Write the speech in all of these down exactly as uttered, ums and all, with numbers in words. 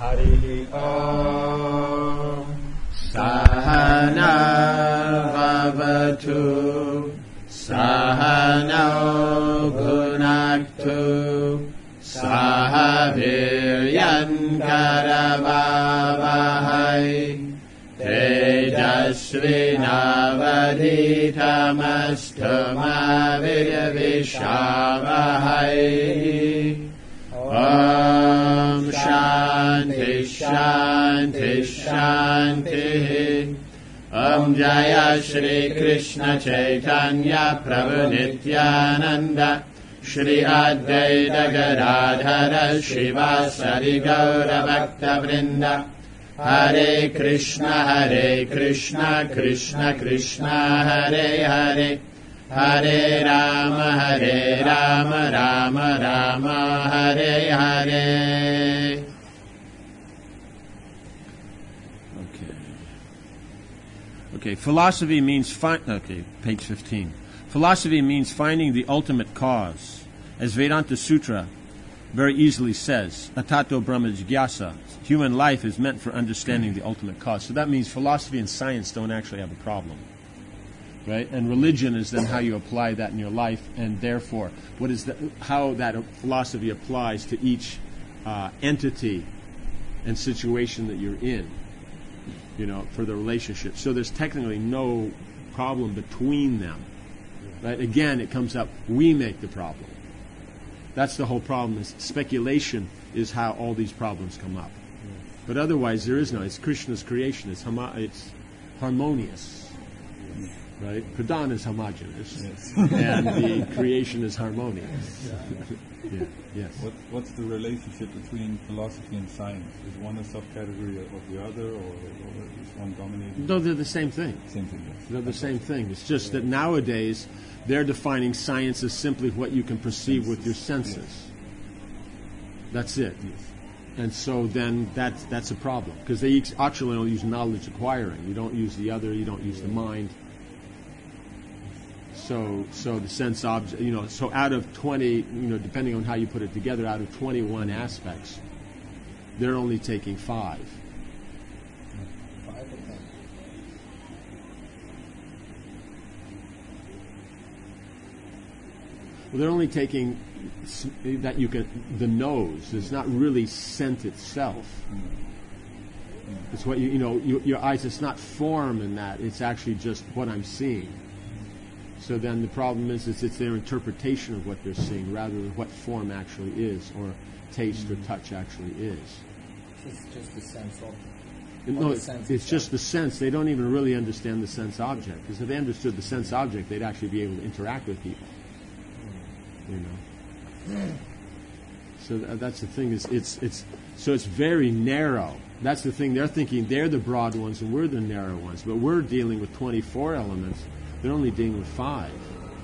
Harihi Om. Sahana Vavatu Sahano Bhunaktu Sahaviryan Karavavahai Tejasvinavadhitamastu Mavidyavishavahai. Om Shanti Shanti Shanti. Om Jaya Shri Krishna Chaitanya Prabhu Nityananda Shri Advaita Gadadhara Shivasari Gaura Bhakta Vrinda. Hare Krishna Hare Krishna Krishna Krishna Hare Hare Hare Rama Hare Rama Rama Rama Hare Hare. Okay. Okay, philosophy means fi- okay, page fifteen. Philosophy means finding the ultimate cause. As Vedanta Sutra very easily says, Atato Brahma Jigyasa, human life is meant for understanding the ultimate cause. So that means philosophy and science don't actually have a problem. Right? And religion is then how you apply that in your life, and therefore what is the, how that philosophy applies to each uh, entity and situation that you're in, you know, for the relationship. So there's technically no problem between them. Right? Again, it comes up, we make the problem. That's the whole problem. Is speculation is how all these problems come up. But otherwise, there is no. It's Krishna's creation. It's, homo- it's harmonious. Right? Pradhan is homogeneous, yes. And the creation is harmonious. Yeah. Yeah. Yes. What, what's the relationship between philosophy and science? Is one a subcategory of the other, or, or is one dominating? No, they're the same thing. Same thing. Yes. They're the same thing. It's just that nowadays they're defining science as simply what you can perceive senses. With your senses. Yes. That's it. Yes. And so then that's that's a problem, because they actually only use knowledge acquiring. You don't use the other. You don't use the mind. So, so the sense object, you know, so out of twenty, you know, depending on how you put it together, out of twenty-one aspects, they're only taking five. Five or ten? Well, they're only taking that you can, the nose. It's not really scent itself. It's what you, you know, you, your eyes, it's not form in that. It's actually just what I'm seeing. So then the problem is, is it's their interpretation of what they're seeing rather than what form actually is, or taste or touch actually is. It's just the sense object. No, the it's, sense it's itself. just the sense. They don't even really understand the sense object. Because if they understood the sense object, they'd actually be able to interact with people. You know. So th- that's the thing. Is it's it's so it's very narrow. That's the thing. They're thinking they're the broad ones and we're the narrow ones. But we're dealing with twenty-four elements. They're only dealing with five.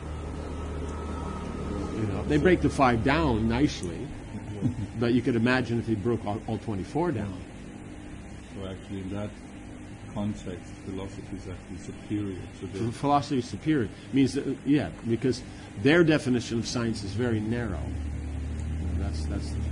You know, they break the five down nicely, but you could imagine if they broke all, all twenty-four down. So actually, in that context, philosophy is actually superior. So So philosophy is superior means that, yeah, because their definition of science is very narrow. And that's that's. The,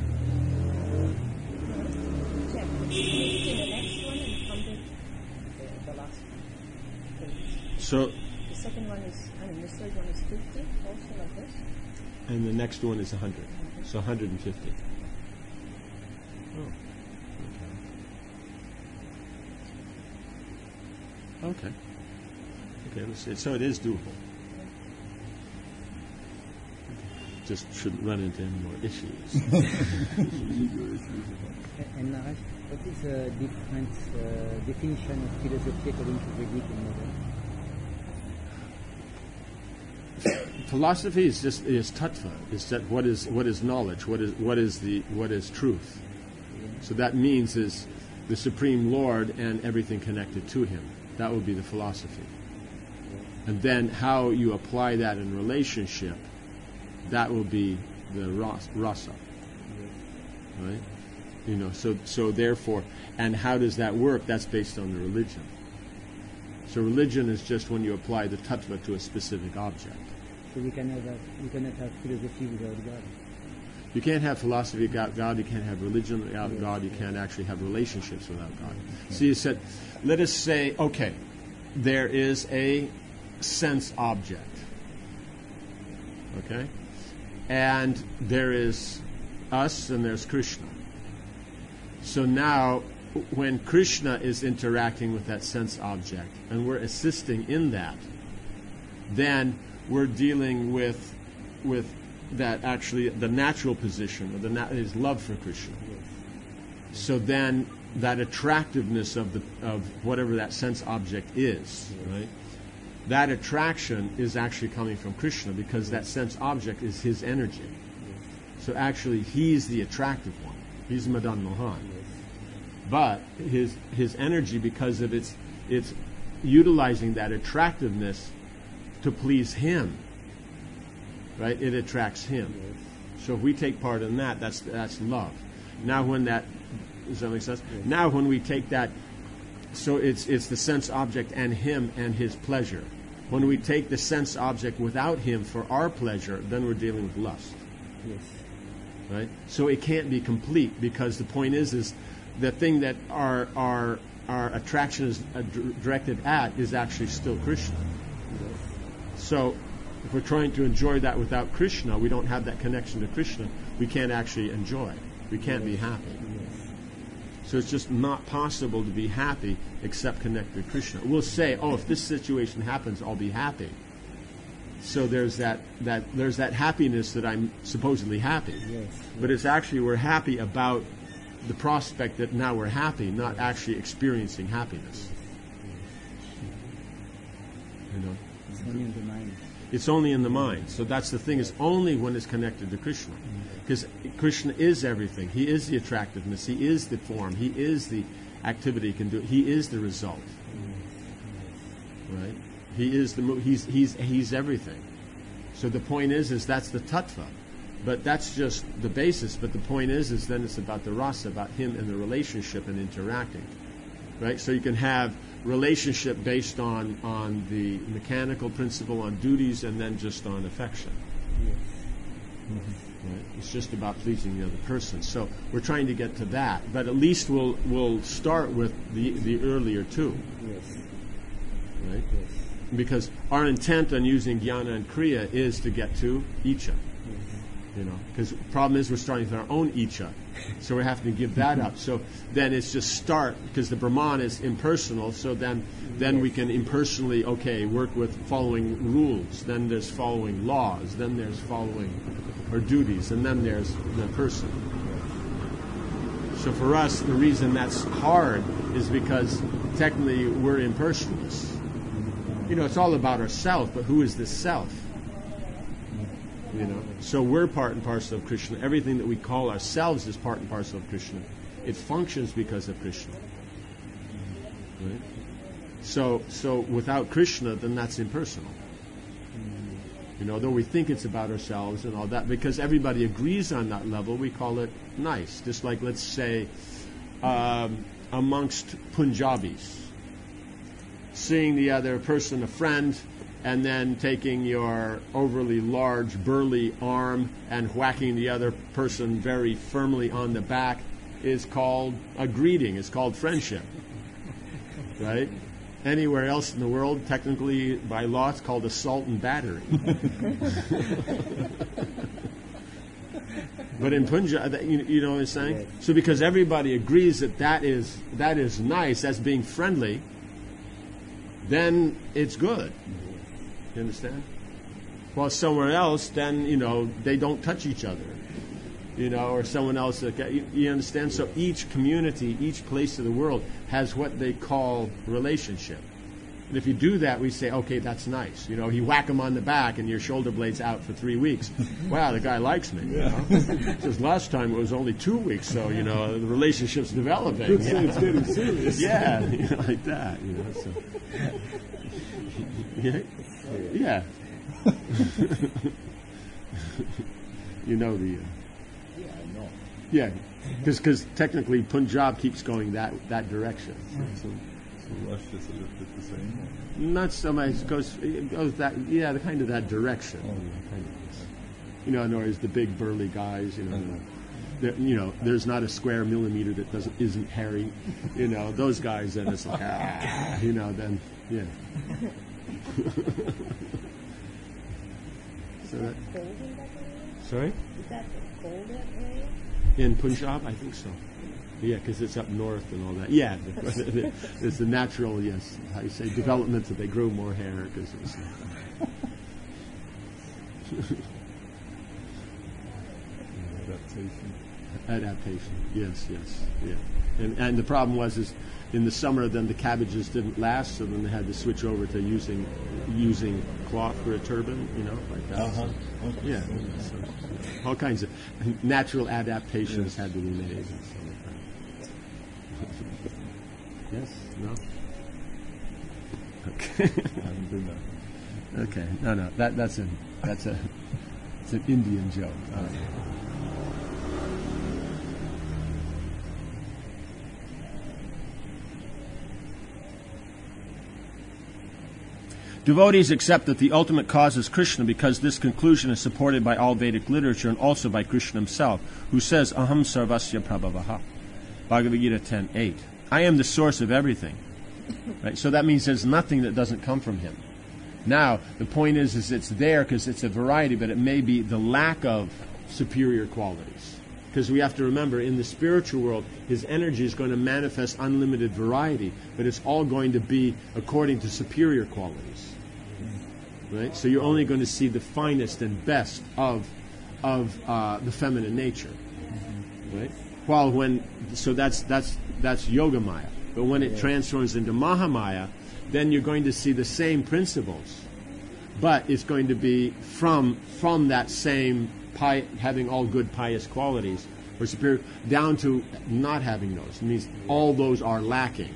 Check. The next one and come to the, the last one. so. The second one is, I mean, the third one is fifty, also like this. And the next one is one hundred. So one hundred fifty. Oh. Okay. Okay. Okay, let's see. So it is doable. Just shouldn't run into any more issues. And Naresh, what is the different uh, definition of philosophy according to Vedic and modern? Philosophy is just is tattva. Is that what is what is knowledge? What is what is the what is truth? So that means is the Supreme Lord and everything connected to Him. That would be the philosophy. And then how you apply that in relationship, that will be the ras, rasa. Right? You know. So so therefore, and how does that work? That's based on the religion. So religion is just when you apply the tattva to a specific object. So we can have a, we cannot have philosophy without God. You can't have philosophy without God. You can't have religion without God. You can't actually have relationships without God. So you said, let us say, okay, there is a sense object. Okay? And there is us and there's Krishna. So now, when Krishna is interacting with that sense object and we're assisting in that, then we're dealing with with that actually the natural position or the nat- his love for Krishna. So then that attractiveness of the of whatever that sense object is, right? That attraction is actually coming from Krishna because that sense object is his energy. So actually he's the attractive one. He's Madan Mohan. But his his energy, because of its its utilizing that attractiveness to please him, right? It attracts him. So if we take part in that, that's that's love. Now when that does that make sense? Now when we take that, so it's it's the sense object and him and his pleasure. When we take the sense object without him for our pleasure, then we're dealing with lust. Yes. Right? So it can't be complete because the point is is the thing that our our our attraction is uh, d- directed at is actually still Krishna. So if we're trying to enjoy that without Krishna, we don't have that connection to Krishna, we can't actually enjoy. We can't be happy. So it's just not possible to be happy except connected to Krishna. We'll say, oh, if this situation happens, I'll be happy. So there's that, that there's that happiness that I'm supposedly happy. Yes. But it's actually we're happy about the prospect that now we're happy, not actually experiencing happiness. You know? It's only in the mind. It's only in the mind. So that's the thing, is only when it's connected to Krishna. Because Krishna is everything. He is the attractiveness. He is the form. He is the activity he can do. He is the result. Right? He is the mo- he's he's he's everything. So the point is is that's the tattva. But that's just the basis. But the point is is then it's about the rasa, about him and the relationship and interacting. Right? So you can have relationship based on, on the mechanical principle, on duties, and then just on affection. Yes. Mm-hmm. Right? It's just about pleasing the other person. So we're trying to get to that, but at least we'll we'll start with the the earlier two. Yes. Right? Yes. Because our intent on using jnana and kriya is to get to icha. You know, because the problem is we're starting with our own icha, so we're having to give that up. So then it's just start, because the Brahman is impersonal. So then, then we can impersonally, okay, work with following rules. Then there's following laws. Then there's following our duties, and then there's the person. So for us, the reason that's hard is because technically we're impersonalists. You know, it's all about ourself, but who is this self? You know, so we're part and parcel of Krishna. Everything that we call ourselves is part and parcel of Krishna. It functions because of Krishna. Right? So, so without Krishna, then that's impersonal. You know, though we think it's about ourselves and all that, because everybody agrees on that level, we call it nice. Just like, let's say, um, amongst Punjabis, seeing the other person a friend, and then taking your overly large, burly arm and whacking the other person very firmly on the back is called a greeting. It's called friendship. Right? Anywhere else in the world, technically, by law, it's called assault and battery. But in Punjab, you, you know what I'm saying? Yes. So because everybody agrees that that is, that is nice, that's being friendly, then it's good. You understand? Well, somewhere else, then, you know, they don't touch each other. You know, or someone else. You, you understand? So each community, each place of the world has what they call relationship. And if you do that, we say, okay, that's nice. You know, you whack him on the back and your shoulder blade's out for three weeks. Wow, the guy likes me. You know? Says last time it was only two weeks, so, you know, the relationship's developing. Good say it's getting serious. Yeah, you know, like that. You know, so. Yeah. Yeah. You know the... Uh, Yeah, I know. yeah, because technically Punjab keeps going that, that direction. So, so Rush is a little bit the same. Not so much, it goes, it goes that, yeah, the kind of that direction. Oh, yeah. Kind You know, in other words, the big burly guys. You know, Mhm. there- you know, there's not a square millimeter that doesn't isn't hairy. You know, those guys. Then it's like, ah, you know, then yeah. So that, Cold in that area? sorry, Is that the cold area? in Punjab, I think so. Yeah, because it's up north and all that. Yeah, the, it's the natural, yes, how you say, development that they grow more hair because it's. Adaptation. Adaptation. Yes, yes, yeah. And and the problem was is in the summer then the cabbages didn't last, so then they had to switch over to using using cloth for a turban, you know, like that. Uh-huh. So, Okay. yeah. So, all kinds of natural adaptations had to be made. And so like that. Yes. No. Okay. I haven't been there. Okay. No, no. That that's a that's a it's an Indian joke. All right. Devotees accept that the ultimate cause is Krishna because this conclusion is supported by all Vedic literature and also by Krishna himself, who says, Aham sarvasya prabhavaha. Bhagavad Gita ten eight. I am the source of everything. Right? So that means there's nothing that doesn't come from him. Now, the point is, is it's there because it's a variety, but it may be the lack of superior qualities. Because we have to remember, in the spiritual world, his energy is going to manifest unlimited variety, but it's all going to be according to superior qualities. Right? So you're only going to see the finest and best of of uh, the feminine nature. Right? While when so that's that's that's Yoga Maya. But when it transforms into Mahamaya, then you're going to see the same principles, but it's going to be from from that same pi- having all good pious qualities or superior down to not having those. It means all those are lacking.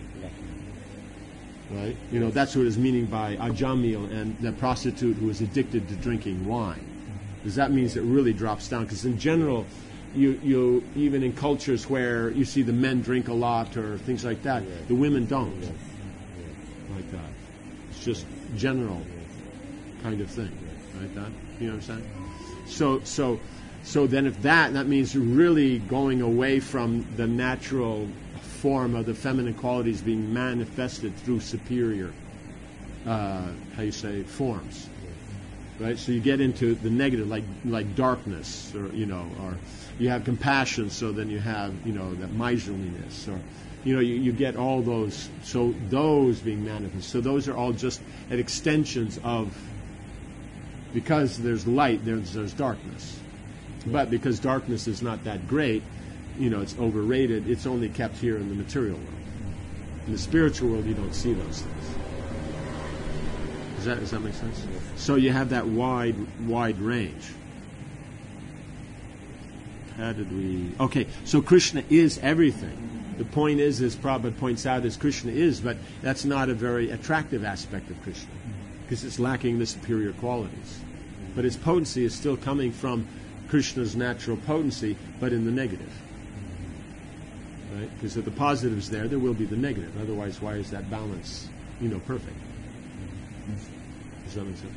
Right? You know, that's what is meaning by Ajamil and the prostitute who is addicted to drinking wine. Because that means it really drops down. Because in general, you you even in cultures where you see the men drink a lot or things like that, the women don't. Like that. It's just general kind of thing. Like that. You know what I'm saying? So so so then if that that means you're really going away from the natural form of the feminine qualities being manifested through superior uh, how you say forms. Right? So you get into the negative, like like darkness, or you know, or you have compassion, so then you have, you know, that miserliness, or you know, you, you get all those, so those being manifest. So those are all just at extensions of, because there's light, there's there's darkness. But because darkness is not that great, you know, it's overrated, it's only kept here in the material world. In the spiritual world, you don't see those things. Does that, does that make sense? So you have that wide, wide range. How did we... Okay, so Krishna is everything. The point is, as Prabhupada points out, is Krishna is, but that's not a very attractive aspect of Krishna, because it's lacking the superior qualities. But its potency is still coming from Krishna's natural potency, but in the negative. Right? Because if the positive is there, there will be the negative. Otherwise, why is that balance, you know, perfect? Does that make sense?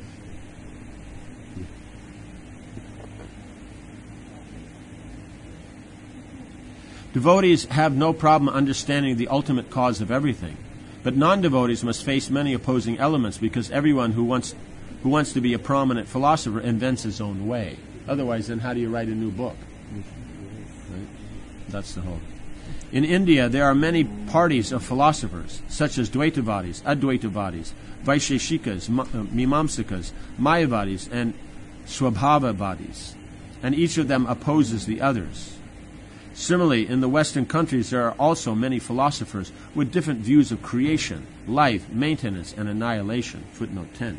Devotees have no problem understanding the ultimate cause of everything, but non-devotees must face many opposing elements because everyone who wants who wants to be a prominent philosopher invents his own way. Otherwise, then how do you write a new book? Right? That's the whole. In India, there are many parties of philosophers, such as Dvaitavadis, Advaitavadis, Vaisheshikas, Ma- uh, Mimamsakas, Mayavadis, and Swabhavavadis, and each of them opposes the others. Similarly, in the Western countries, there are also many philosophers with different views of creation, life, maintenance, and annihilation. Footnote ten.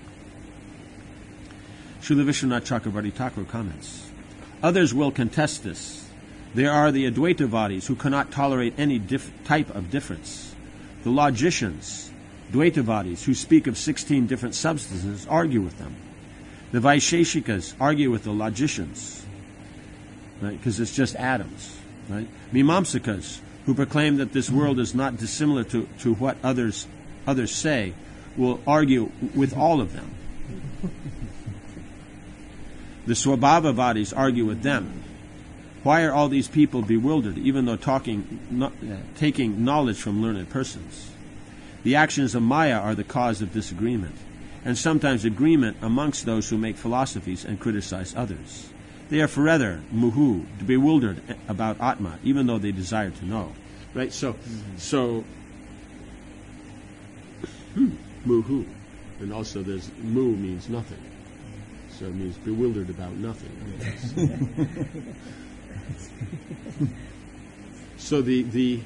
Srila Vishwanath Chakravarti Thakur comments, others will contest this. There are the Advaitavadis who cannot tolerate any dif- type of difference. The logicians, Dvaitavadis, who speak of sixteen different substances, argue with them. The Vaisheshikas argue with the logicians, right? Because it's just atoms, right? Mimamsakas, who proclaim that this world is not dissimilar to, to what others others say, will argue with all of them. The Swabhavavadis argue with them. Why are all these people bewildered, even though talking, no, uh, taking knowledge from learned persons? The actions of Maya are the cause of disagreement, and sometimes agreement amongst those who make philosophies and criticize others. They are forever muhu, bewildered about Atma, even though they desire to know. Right? So, mm-hmm. so muhu, and also there's mu means nothing, so it means bewildered about nothing. So the the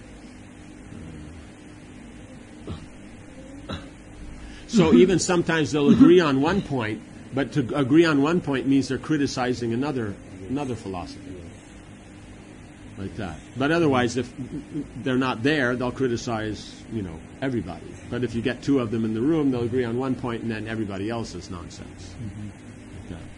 so even sometimes they'll agree on one point, but to agree on one point means they're criticizing another another philosophy, like that. But otherwise, if they're not there, they'll criticize, you know, everybody. But if you get two of them in the room, they'll agree on one point, and then everybody else is nonsense. Mm-hmm. Like that.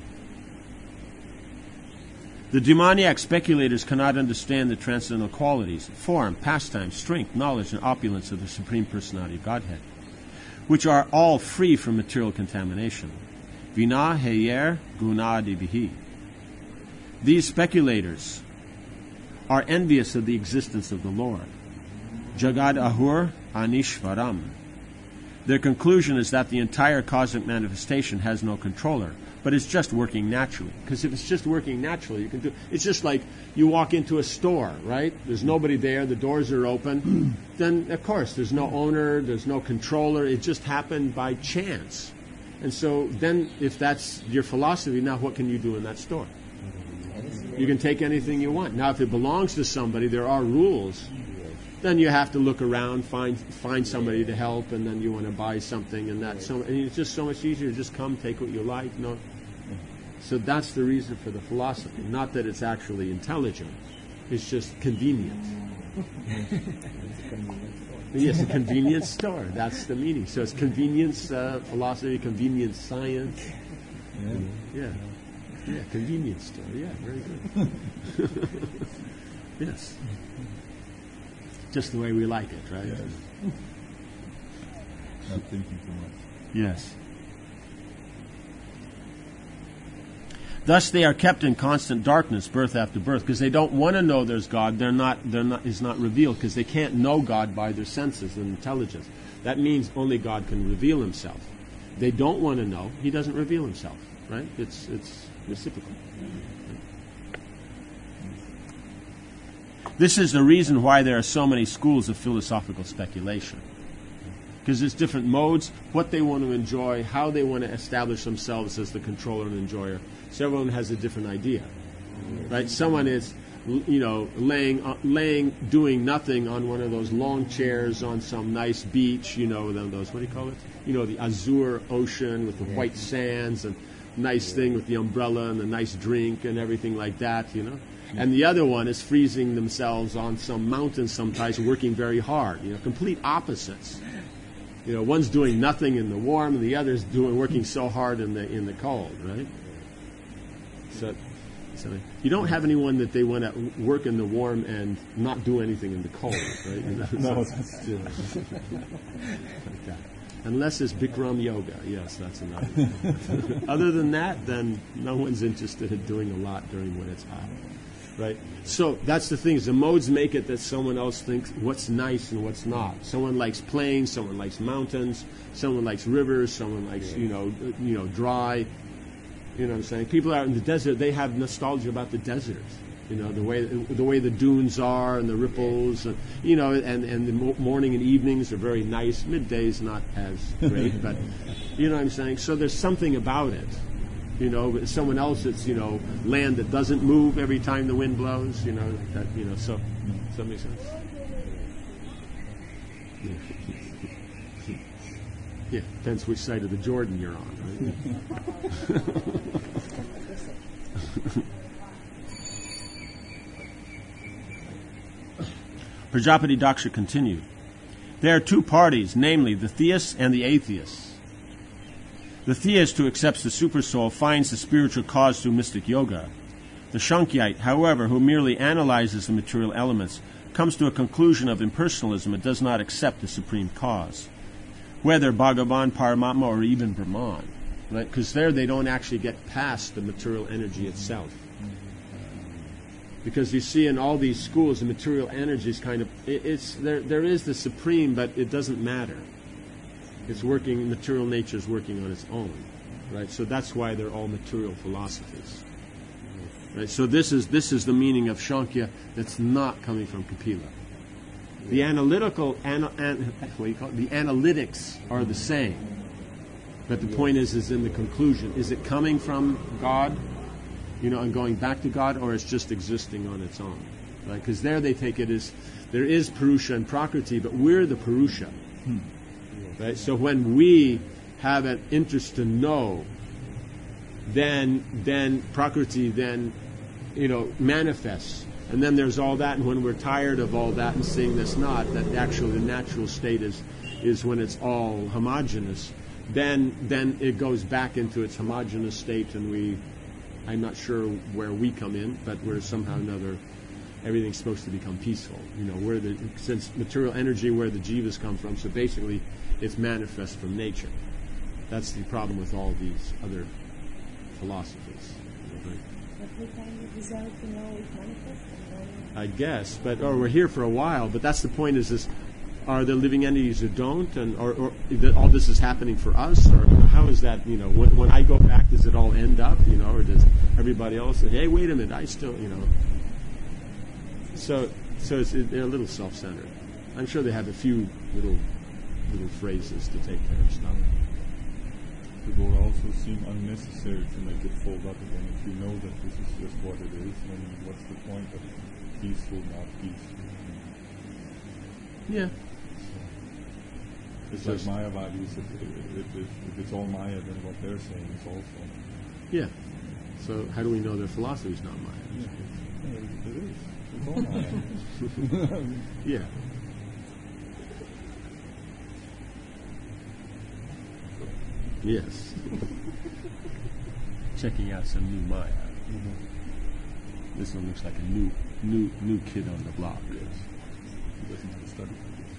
The demoniac speculators cannot understand the transcendental qualities, form, pastime, strength, knowledge, and opulence of the Supreme Personality of Godhead, which are all free from material contamination. Vina heyer gunadibihi. These speculators are envious of the existence of the Lord. Jagad ahur anishvaram. Their conclusion is that the entire cosmic manifestation has no controller, but it's just working naturally. Because if it's just working naturally, you can do. It's just like you walk into a store, right? There's nobody there, the doors are open. Then, of course, there's no owner, there's no controller. It just happened by chance. And so then, if that's your philosophy, now what can you do in that store? You can take anything you want. Now, if it belongs to somebody, there are rules. Then you have to look around, find find somebody to help, and then you want to buy something, and that's so. And it's just so much easier. Just come, take what you like. No. So that's the reason for the philosophy. Not that it's actually intelligent. It's just convenient. Yes, a convenience store. That's the meaning. So it's convenience uh, philosophy, convenience science. Yeah. Yeah. Yeah, convenience store. Yeah, very good. Yes. Just the way we like it, right? Yes. Not thinking too much. Yes. Thus, they are kept in constant darkness, birth after birth, because they don't want to know there's God. They're not. They're not. Is not revealed because they can't know God by their senses and intelligence. That means only God can reveal Himself. They don't want to know. He doesn't reveal Himself. Right? It's it's reciprocal. This is the reason why there are so many schools of philosophical speculation. Because there's different modes, what they want to enjoy, how they want to establish themselves as the controller and enjoyer. So everyone has a different idea. Right? Someone is, you know, laying, uh, laying, doing nothing on one of those long chairs on some nice beach, you know, those, what do you call it? You know, the azure ocean with the white sands and nice thing with the umbrella and the nice drink and everything like that, you know. And the other one is freezing themselves on some mountain someplace, working very hard. You know, complete opposites. You know, one's doing nothing in the warm, and the other's doing working so hard in the in the cold, right? So, so you don't have anyone that they want to work in the warm and not do anything in the cold, right? You know, No, so, that's true. like that. Unless it's Bikram yoga, yes, that's another thing. Other than that, then no one's interested in doing a lot during when it's hot. Right? So that's the thing, is the modes make it that someone else thinks what's nice and what's not. Someone likes plains, someone likes mountains, someone likes rivers, someone likes, you know, you know, dry. You know what I'm saying? People out in the desert, they have nostalgia about the desert. You know, the way the way the dunes are and the ripples, and, you know, and, and the mo- morning and evenings are very nice. Midday's not as great, but you know what I'm saying? So there's something about it. You know, someone else, it's, you know, land that doesn't move every time the wind blows, you know, that, you know, so, does that make sense? Yeah. Yeah, depends which side of the Jordan you're on, right? Prajapati Daksha continued. There are two parties, namely the theists and the atheists. The theist who accepts the supersoul finds the spiritual cause through mystic yoga. The Shankyite, however, who merely analyzes the material elements, comes to a conclusion of impersonalism and does not accept the supreme cause, whether Bhagavan, Paramatma, or even Brahman. right? Because there they don't actually get past the material energy itself. Because you see in all these schools, the material energy is kind of, it, it's there. There is the supreme, but it doesn't matter. It's working. Material nature is working on its own, right? So that's why they're all material philosophies, right? So this is this is the meaning of Shankya that's not coming from Kapila. The analytical, ana, an, what do you call it? The analytics are the same, but the point is, is in the conclusion, is it coming from God? You know, and going back to God, or it's just existing on its own, right? Because there they take it as there is Purusha and Prakriti, but we're the Purusha, hmm. right? So when we have an interest to know, then then Prakriti then, you know, manifests, and then there's all that. And when we're tired of all that and seeing this not, that actually the natural state is is when it's all homogeneous. Then then it goes back into its homogeneous state, and we. I'm not sure where we come in, but we're somehow or another, everything's supposed to become peaceful. You know, where the since material energy, where the jivas come from, so basically it's manifest from nature. That's the problem with all these other philosophies. Right? But we find the result, you know, it manifests and then... I guess, but or we're here for a while, but that's the point is this. Are there living entities who don't, and or, or that all this is happening for us, or how is that? You know, when, when I go back, does it all end up? You know, or does everybody else say, "Hey, wait a minute, I still," you know? So, so it's, they're a little self-centered. I'm sure they have a few little little phrases to take care of stuff. It will also seem unnecessary to make it fold up again. If you know that this is just what it is, then what's the point of peaceful, not peaceful? Yeah. It's like Mayavadis, if, if, if, if it's all Maya, then what they're saying is also. Yeah. So how do we know their philosophy is not Maya? Yeah, it is. It's all Maya. Yeah. Yes. Checking out some new Maya. Mm-hmm. This one looks like a new, new, new kid on the block. Yes. He doesn't have to study.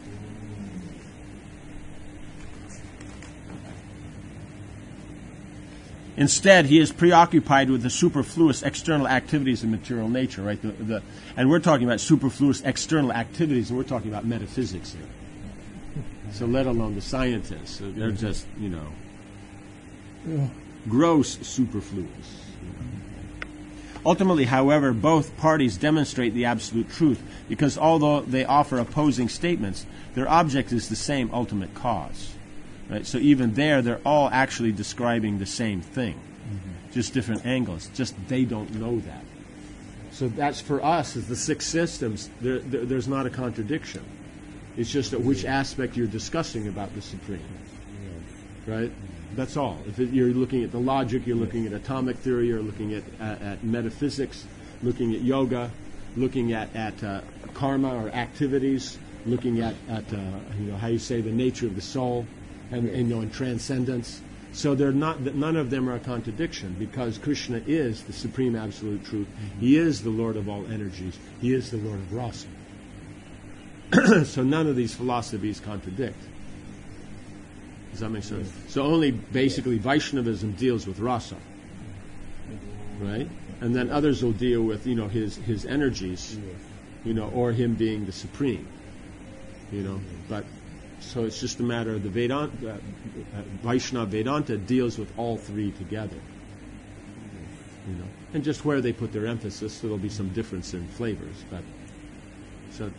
Instead, he is preoccupied with the superfluous external activities of material nature, right? The, the, and we're talking about superfluous external activities, and we're talking about metaphysics here. So let alone the scientists. So they're just, you know, yeah. gross superfluous. You know. Ultimately, however, both parties demonstrate the absolute truth, because although they offer opposing statements, their object is the same ultimate cause. Right? So even there, they're all actually describing the same thing, mm-hmm. just different angles. Just they don't know that. So that's for us, as the six systems, there, there, there's not a contradiction. It's just at which aspect you're discussing about the Supreme. Right? That's all. If it, you're looking at the logic, you're looking at atomic theory, you're looking at, at, at metaphysics, looking at yoga, looking at, at uh, karma or activities, looking at, at uh, you know, how you say the nature of the soul, and, and you know, and transcendence. So they're not. None of them are a contradiction, because Krishna is the supreme absolute truth. Mm-hmm. He is the Lord of all energies. He is the Lord of rasa. So none of these philosophies contradict. Does that make sense? Yes. So only basically Vaishnavism deals with rasa, right? And then others will deal with, you know, his his energies, you know, or him being the supreme, you know. But so it's just a matter of the Vedanta, uh, Vaishnava Vedanta deals with all three together, you know, and just where they put their emphasis, so there'll be some difference in flavors. But so.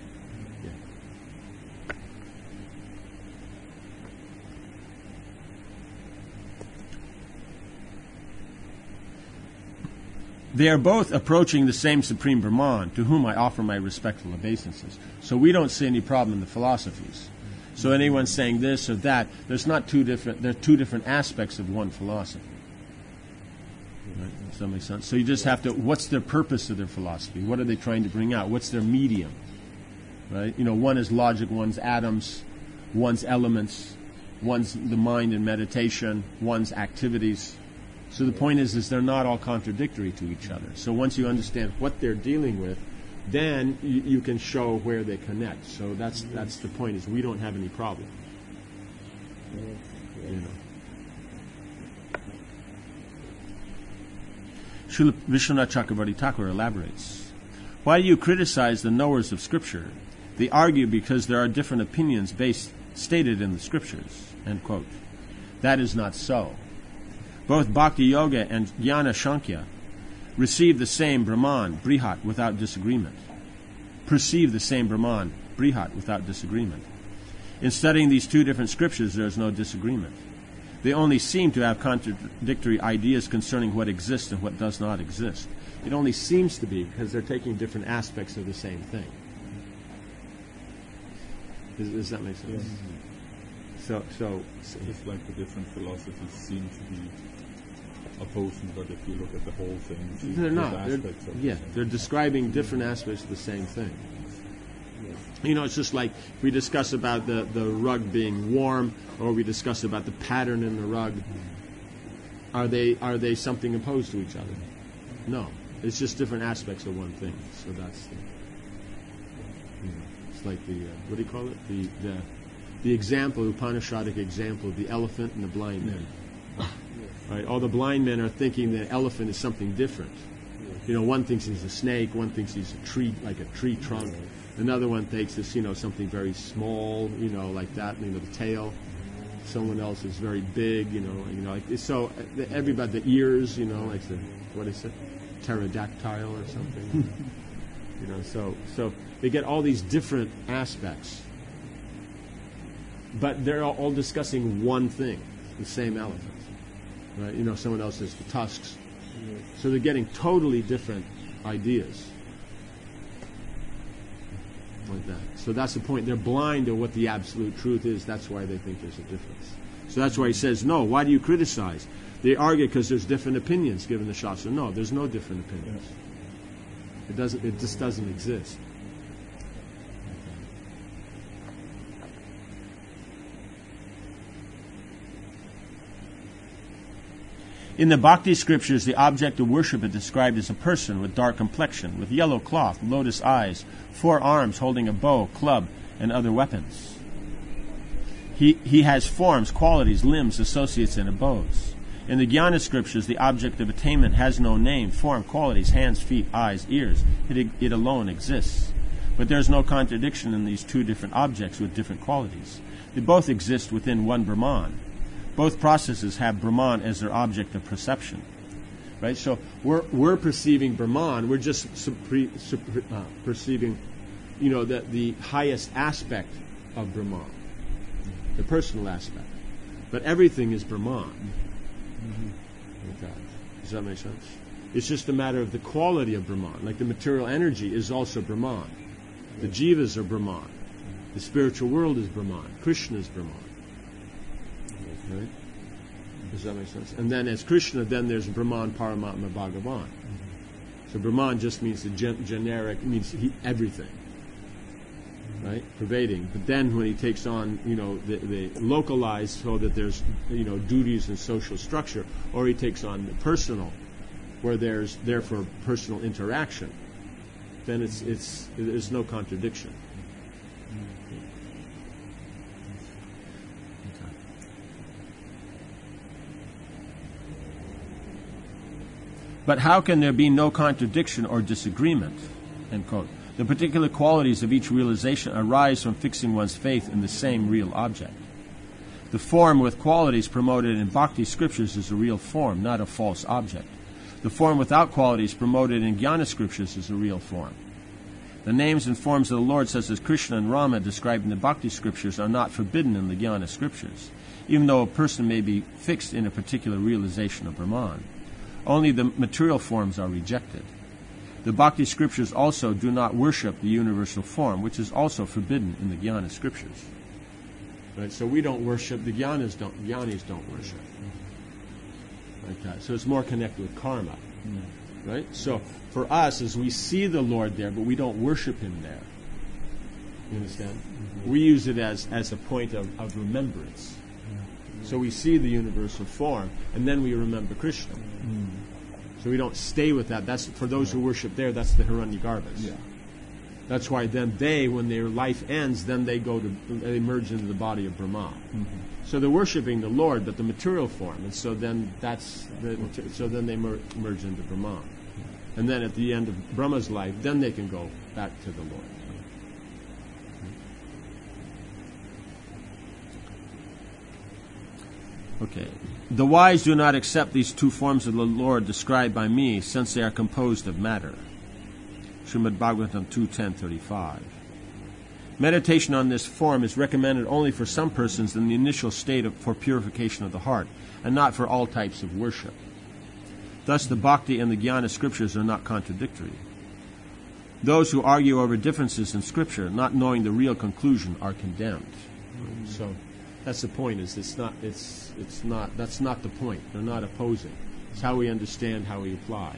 They are both approaching the same Supreme Brahman, to whom I offer my respectful obeisances. So we don't see any problem in the philosophies. So anyone saying this or that, there's not two different. There are two different aspects of one philosophy. Right? Does that make sense? So you just have to. What's their purpose of their philosophy? What are they trying to bring out? What's their medium? Right? You know, one is logic, one's atoms, one's elements, one's the mind and meditation, one's activities. So the point is, is they're not all contradictory to each other. So once you understand what they're dealing with, then you, you can show where they connect. So that's that's the point, is we don't have any problem. You know. Srila Vishwanath Chakravarti Thakur elaborates, why do you criticize the knowers of Scripture? They argue because there are different opinions based stated in the Scriptures. End quote. That is not so. Both Bhakti Yoga and Jnana Sankhya receive the same Brahman, Brihat, without disagreement. Perceive the same Brahman, Brihat, without disagreement. In studying these two different scriptures, there is no disagreement. They only seem to have contradictory ideas concerning what exists and what does not exist. It only seems to be because they're taking different aspects of the same thing. Does, does that make sense? Yes. So, so, so Just like the different philosophies seem to be opposing, but if you look at the whole thing, you see they're there's not. They're, aspects of yeah, the same. they're describing different aspects of the same thing. You know, it's just like we discuss about the, the rug being warm, or we discuss about the pattern in the rug. Are they are they something opposed to each other? No, it's just different aspects of one thing. So that's the, you know, it's like the uh, what do you call it? The the the example, Upanishadic example of the elephant and the blind man. Right? All the blind men are thinking the elephant is something different. You know, one thinks he's a snake, one thinks he's a tree, like a tree trunk. Another one thinks it's, you know, something very small, you know, like that, you know, the tail. Someone else is very big, you know, you know, like so. uh, Everybody, the ears, you know, like the what is it, pterodactyl or something. You know, so so they get all these different aspects, but they're all, all discussing one thing, the same elephant. Right? You know, someone else has the tusks. So they're getting totally different ideas. Like that. So that's the point. They're blind to what the absolute truth is. That's why they think there's a difference. So that's why he says, no, why do you criticize? They argue because there's different opinions given the Shastra. No, there's no different opinions. It doesn't. It just doesn't exist. In the Bhakti scriptures, the object of worship is described as a person with dark complexion, with yellow cloth, lotus eyes, four arms holding a bow, club, and other weapons. He, he has forms, qualities, limbs, associates, and abodes. In the Jnana scriptures, the object of attainment has no name, form, qualities, hands, feet, eyes, ears. It, it alone exists. But there is no contradiction in these two different objects with different qualities. They both exist within one Brahman. Both processes have Brahman as their object of perception, right? So we're we're perceiving Brahman. We're just supre, supre, uh, perceiving, you know, the the highest aspect of Brahman, the personal aspect. But everything is Brahman. Mm-hmm. Okay. Does that make sense? It's just a matter of the quality of Brahman. Like the material energy is also Brahman. The jivas are Brahman. The spiritual world is Brahman. Krishna is Brahman. Right? Does that make sense? And then as Krishna, then there's Brahman, Paramatma, Bhagavan. Mm-hmm. So Brahman just means the gen- generic, means he, everything. Right? Pervading. But then when he takes on, you know, the, the localized so that there's, you know, duties and social structure, or he takes on the personal, where there's therefore personal interaction, then it's it's there's no contradiction. But how can there be no contradiction or disagreement? End quote. The particular qualities of each realization arise from fixing one's faith in the same real object. The form with qualities promoted in Bhakti scriptures is a real form, not a false object. The form without qualities promoted in Jnana scriptures is a real form. The names and forms of the Lord, such as Krishna and Rama, described in the Bhakti scriptures, are not forbidden in the Jnana scriptures, even though a person may be fixed in a particular realization of Brahman. Only the material forms are rejected. The Bhakti scriptures also do not worship the universal form, which is also forbidden in the Jnana scriptures. Right? So we don't worship, the Jnanas don't, Jnanis don't worship. Like that. So it's more connected with karma. Right? So for us, as we see the Lord there, but we don't worship Him there. You understand? Mm-hmm. We use it as, as a point of, of remembrance. So we see the universal form, and then we remember Krishna. Mm. So we don't stay with that. That's for those who worship there. That's the Hiranyagarbhas. Yeah. That's why then they, when their life ends, then they go to, they merge into the body of Brahma. Mm-hmm. So they're worshiping the Lord, but the material form, and so then that's the, so then they mer- merge into Brahma, and then at the end of Brahma's life, then they can go back to the Lord. Okay. The wise do not accept these two forms of the Lord described by me, since they are composed of matter. Srimad Bhagavatam two ten thirty-five. Meditation on this form is recommended only for some persons in the initial state of, for purification of the heart, and not for all types of worship. Thus the Bhakti and the Jnana scriptures are not contradictory. Those who argue over differences in scripture, not knowing the real conclusion, are condemned. Mm-hmm. So that's the point, is it's not, it's, it's not, that's not the point. They're not opposing. It's how we understand, how we apply.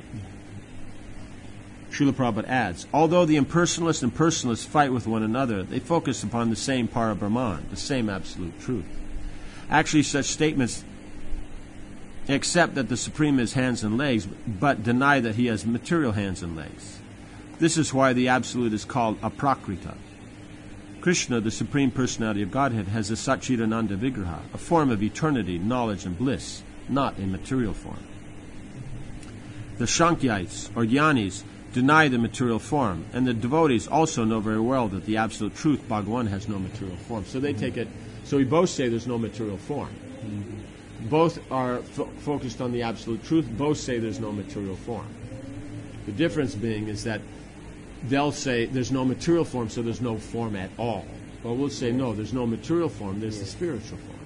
Srila Prabhupada adds, although the impersonalists and personalists fight with one another, they focus upon the same Parabrahman, the same absolute truth. Actually, such statements accept that the Supreme has hands and legs, but deny that he has material hands and legs. This is why the Absolute is called Aprakrita. Krishna, the Supreme Personality of Godhead, has a Satchidananda Vigraha, a form of eternity, knowledge, and bliss, not a material form. The Shankyites, or Jnanis, deny the material form, and the devotees also know very well that the absolute truth, Bhagavan, has no material form. So they take it, so we both say there's no material form. Mm-hmm. Both are fo- focused on the absolute truth, both say there's no material form. The difference being is that they'll say there's no material form, so there's no form at all. But we'll say, no, there's no material form, there's the spiritual form.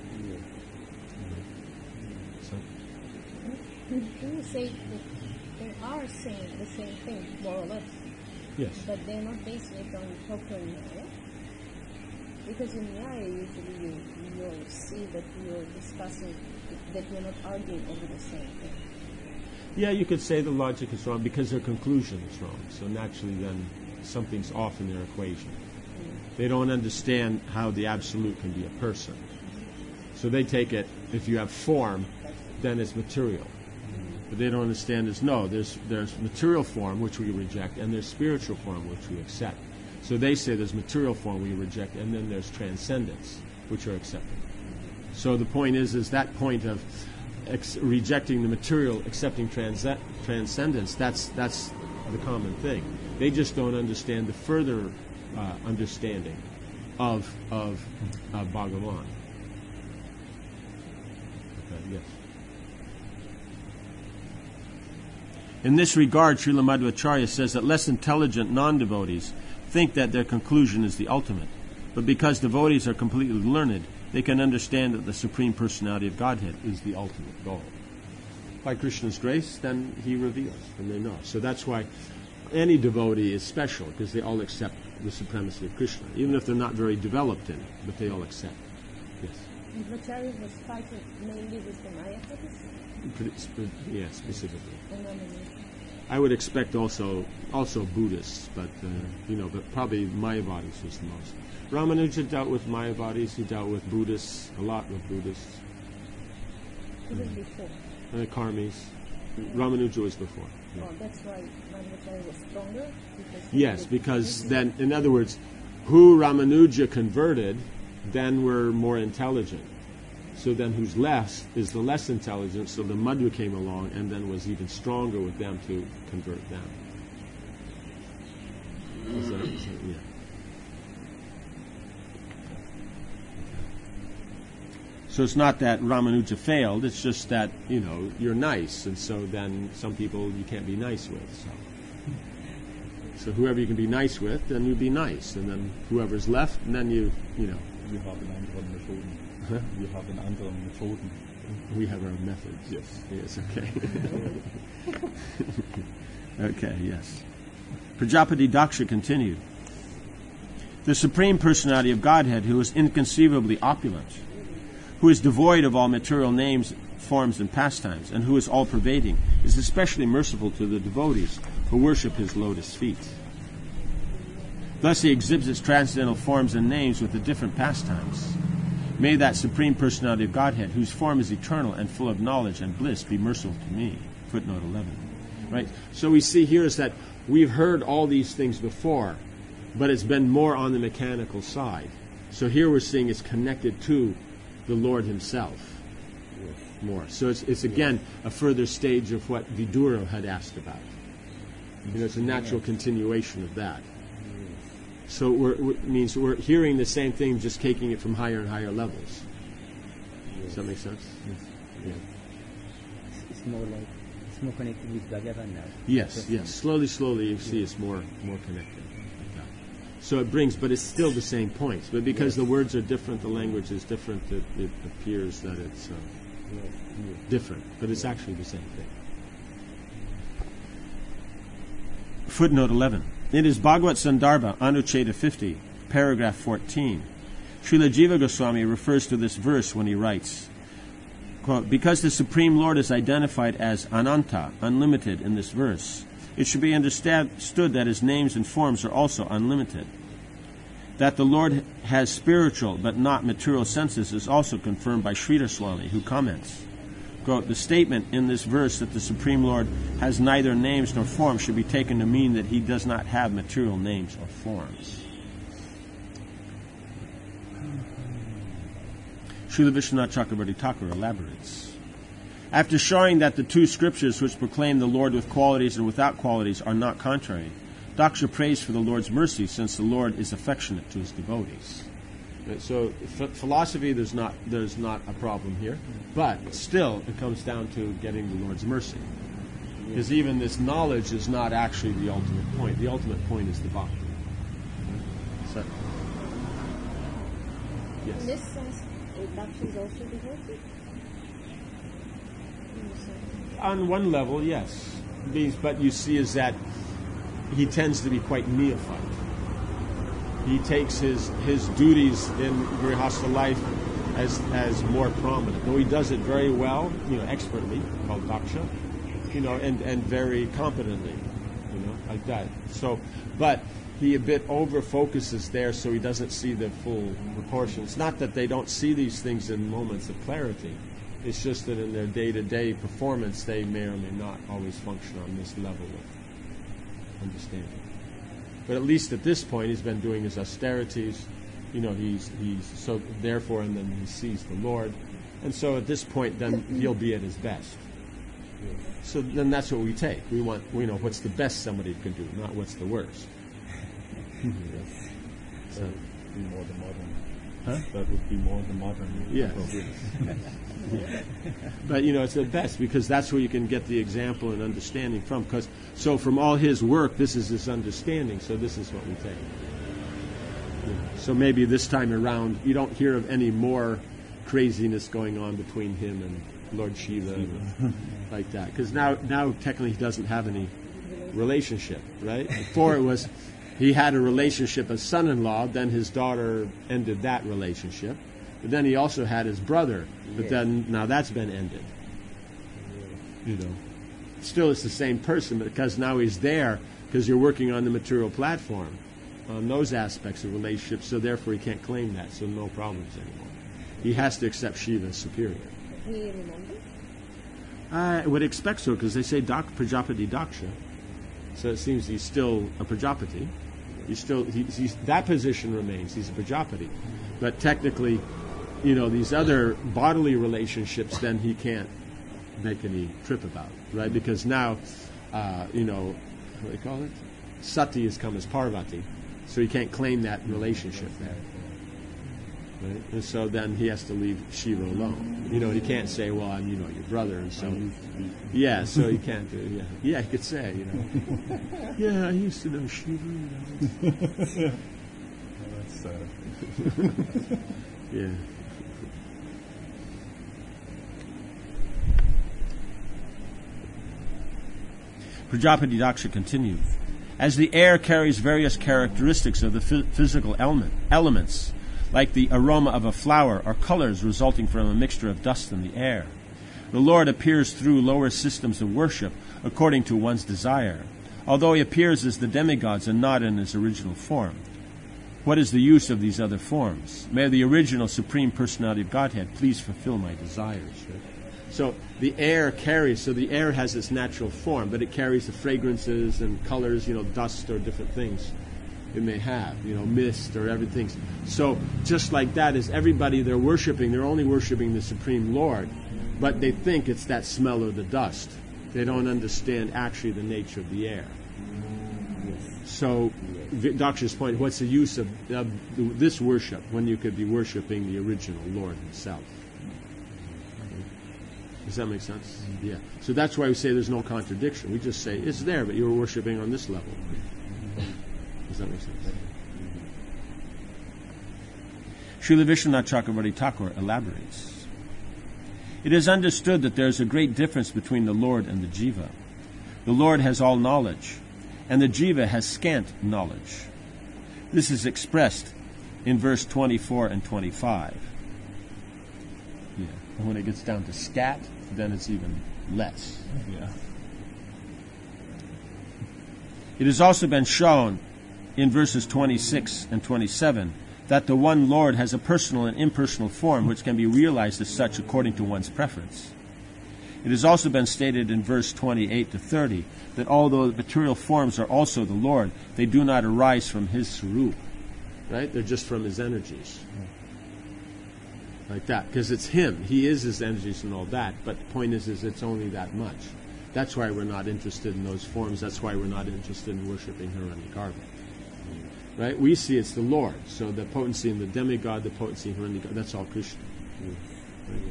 So, Can you say that they are saying the same thing, more or less? yes. But they're not basing it on Tokyo Nyaya. Because in Nyaya, usually you, you'll see that you're discussing, that you're not arguing over the same thing. Yeah, you could say the logic is wrong because their conclusion is wrong. So naturally then something's off in their equation. Mm. They don't understand how the absolute can be a person. So they take it, if you have form, then it's material. But they don't understand is no, there's there's material form which we reject, and there's spiritual form which we accept. So they say there's material form we reject, and then there's transcendence which are accepted. So the point is, is that point of ex- rejecting the material, accepting trans- transcendence. That's that's the common thing. They just don't understand the further uh, understanding of of uh, Bhagavan. Okay, yes. In this regard, Srila Madhvacharya says that less intelligent non-devotees think that their conclusion is the ultimate. But because devotees are completely learned, they can understand that the Supreme Personality of Godhead is the ultimate goal. By Krishna's grace, then he reveals, and they know. So that's why any devotee is special, because they all accept the supremacy of Krishna, even if they're not very developed in it, but they all accept. Yes? Madhvacharya was fighting mainly with the Mayavadas? Pretty spe- yeah, specifically. And Ramanuja. I would expect also also Buddhists, but uh, you know, but probably Mayavadis was the most. Ramanuja dealt with Mayavadis. He dealt with Buddhists, a lot with Buddhists. Even before. Uh, Karmis. Ramanuja was before. Yeah. Oh, that's why Madhvacharya was stronger? Because he Yes, did- because then, in other words, who Ramanuja converted, then were more intelligent. So then who's less is the less intelligent, so the Madhva came along and then was even stronger with them to convert them. Is that, is that, yeah. So it's not that Ramanuja failed, it's just that, you know, you're nice, and so then some people you can't be nice with. So, so whoever you can be nice with, then you be nice, and then whoever's left, and then you, you know. Wir haben andere Methoden. Huh? Wir haben andere Methoden. We have our methods. Yes. Yes, okay. Okay, yes. Prajapati Daksha continued. The Supreme Personality of Godhead, who is inconceivably opulent, who is devoid of all material names, forms, and pastimes, and who is all-pervading, is especially merciful to the devotees who worship his lotus feet. Thus he exhibits transcendental forms and names with the different pastimes. May that Supreme Personality of Godhead, whose form is eternal and full of knowledge and bliss, be merciful to me. Footnote eleven. Right? So we see here is that we've heard all these things before, but it's been more on the mechanical side. So here we're seeing it's connected to the Lord himself more. So it's, it's again a further stage of what Vidura had asked about. You know, it's a natural continuation of that. So we're, it means we're hearing the same thing, just taking it from higher and higher levels. Does that make sense? Yeah. It's more like it's more connected with Bhagavan now. Yes, yes. Slowly, slowly, you see it's more more connected. Yeah. So it brings, but it's still the same points. But because the words are different, the language is different, it, it appears that it's uh, different. But it's actually the same thing. Footnote eleven. It is Bhagavad Sandarbha, Anucheta fifty, paragraph fourteen. Srila Jiva Goswami refers to this verse when he writes, quote, because the Supreme Lord is identified as Ananta, unlimited, in this verse, it should be understood that his names and forms are also unlimited. That the Lord has spiritual but not material senses is also confirmed by Sridhar Swami, who comments, quote, the statement in this verse that the Supreme Lord has neither names nor forms should be taken to mean that he does not have material names or forms. Srila Vishwanath Chakravarti Thakur elaborates. After showing that the two scriptures which proclaim the Lord with qualities and without qualities are not contrary, Daksha prays for the Lord's mercy, since the Lord is affectionate to his devotees. So f- philosophy, there's not there's not a problem here, but still it comes down to getting the Lord's mercy, because even this knowledge is not actually the ultimate point. The ultimate point is the bhakti. So, yes. In this sense, Daksha is also devotee. On one level, yes, These, but you see is that he tends to be quite neophyte. He takes his, his duties in Grihastha life as as more prominent. Though he does it very well, you know, expertly, called Daksha, you know, and, and very competently, you know, like that. So, but he a bit over focuses there, so he doesn't see the full proportions. Not that they don't see these things in moments of clarity. It's just that in their day-to-day performance, they may or may not always function on this level of understanding. But at least at this point, he's been doing his austerities. You know, he's he's so therefore, and then he sees the Lord, and so at this point, then he'll be at his best. So then that's what we take. We want, we know what's the best somebody can do, not what's the worst. Yes. So, That would be more the modern. Huh? That would be more the modern. Yes. approach. But you know, it's the best because that's where you can get the example and understanding from. Because so from all his work, this is his understanding. So this is what we take. You know, so maybe this time around, you don't hear of any more craziness going on between him and Lord Shiva, and like that. Because now, now technically, he doesn't have any relationship, right? Before it was, he had a relationship as son-in-law. Then his daughter ended that relationship. But then he also had his brother, but Yes. then now that's been ended. You know, still it's the same person, but because now he's there, because you're working on the material platform, on those aspects of relationships, so therefore he can't claim that, so no problems anymore. He has to accept Shiva as superior. He remembers? I would expect so, because they say Dak Prajapati Daksha, so it seems he's still a Prajapati. He's still he, he's, that position remains. He's a Prajapati, but technically, you know, these other bodily relationships, then he can't make any trip about, right? Because now, uh, you know, what do they call it? Sati has come as Parvati, so he can't claim that relationship there. Right? And so then he has to leave Shiva alone. You know, he can't say, well, I'm, you know, your brother, and so, yeah, so he can't do it, yeah. Yeah, he could say, you know, yeah, I used to know Shiva, you know. That's sad. Yeah. Prajapati Daksha continued. As the air carries various characteristics of the phy- physical element, elements, like the aroma of a flower or colors resulting from a mixture of dust in the air, the Lord appears through lower systems of worship according to one's desire, although he appears as the demigods and not in his original form. What is the use of these other forms? May the original Supreme Personality of Godhead please fulfill my desires. Right? So the air carries, so the air has its natural form, but it carries the fragrances and colors, you know, dust or different things. it may have, you know, mist or everything. So just like that is everybody they're worshiping, they're only worshiping the Supreme Lord, but they think it's that smell or the dust. They don't understand actually the nature of the air. So, Doctor's point, what's the use of, of this worship when you could be worshiping the original Lord himself? Does that make sense? Yeah. So that's why we say there's no contradiction. We just say it's there, but you're worshiping on this level. Does that make sense? Srila Vishwanath Chakravarti Thakur elaborates. It is understood that there is a great difference between the Lord and the Jiva. The Lord has all knowledge, and the Jiva has scant knowledge. This is expressed in verse twenty-four and twenty-five. Yeah. And when it gets down to scat, then it's even less. Yeah. It has also been shown in verses twenty-six and twenty-seven that the one Lord has a personal and impersonal form which can be realized as such according to one's preference. It has also been stated in verse twenty-eight to thirty that although the material forms are also the Lord, they do not arise from his Sarup. Right? They're just from his energies. Like that. Because it's him. He is his energies and all that. But the point is, is it's only that much. That's why we're not interested in those forms. That's why we're not interested in worshiping Hiranyagarbha. Right? We see it's the Lord. So the potency in the demigod, the potency in Hiranyagarbha, that's all Krishna. Right?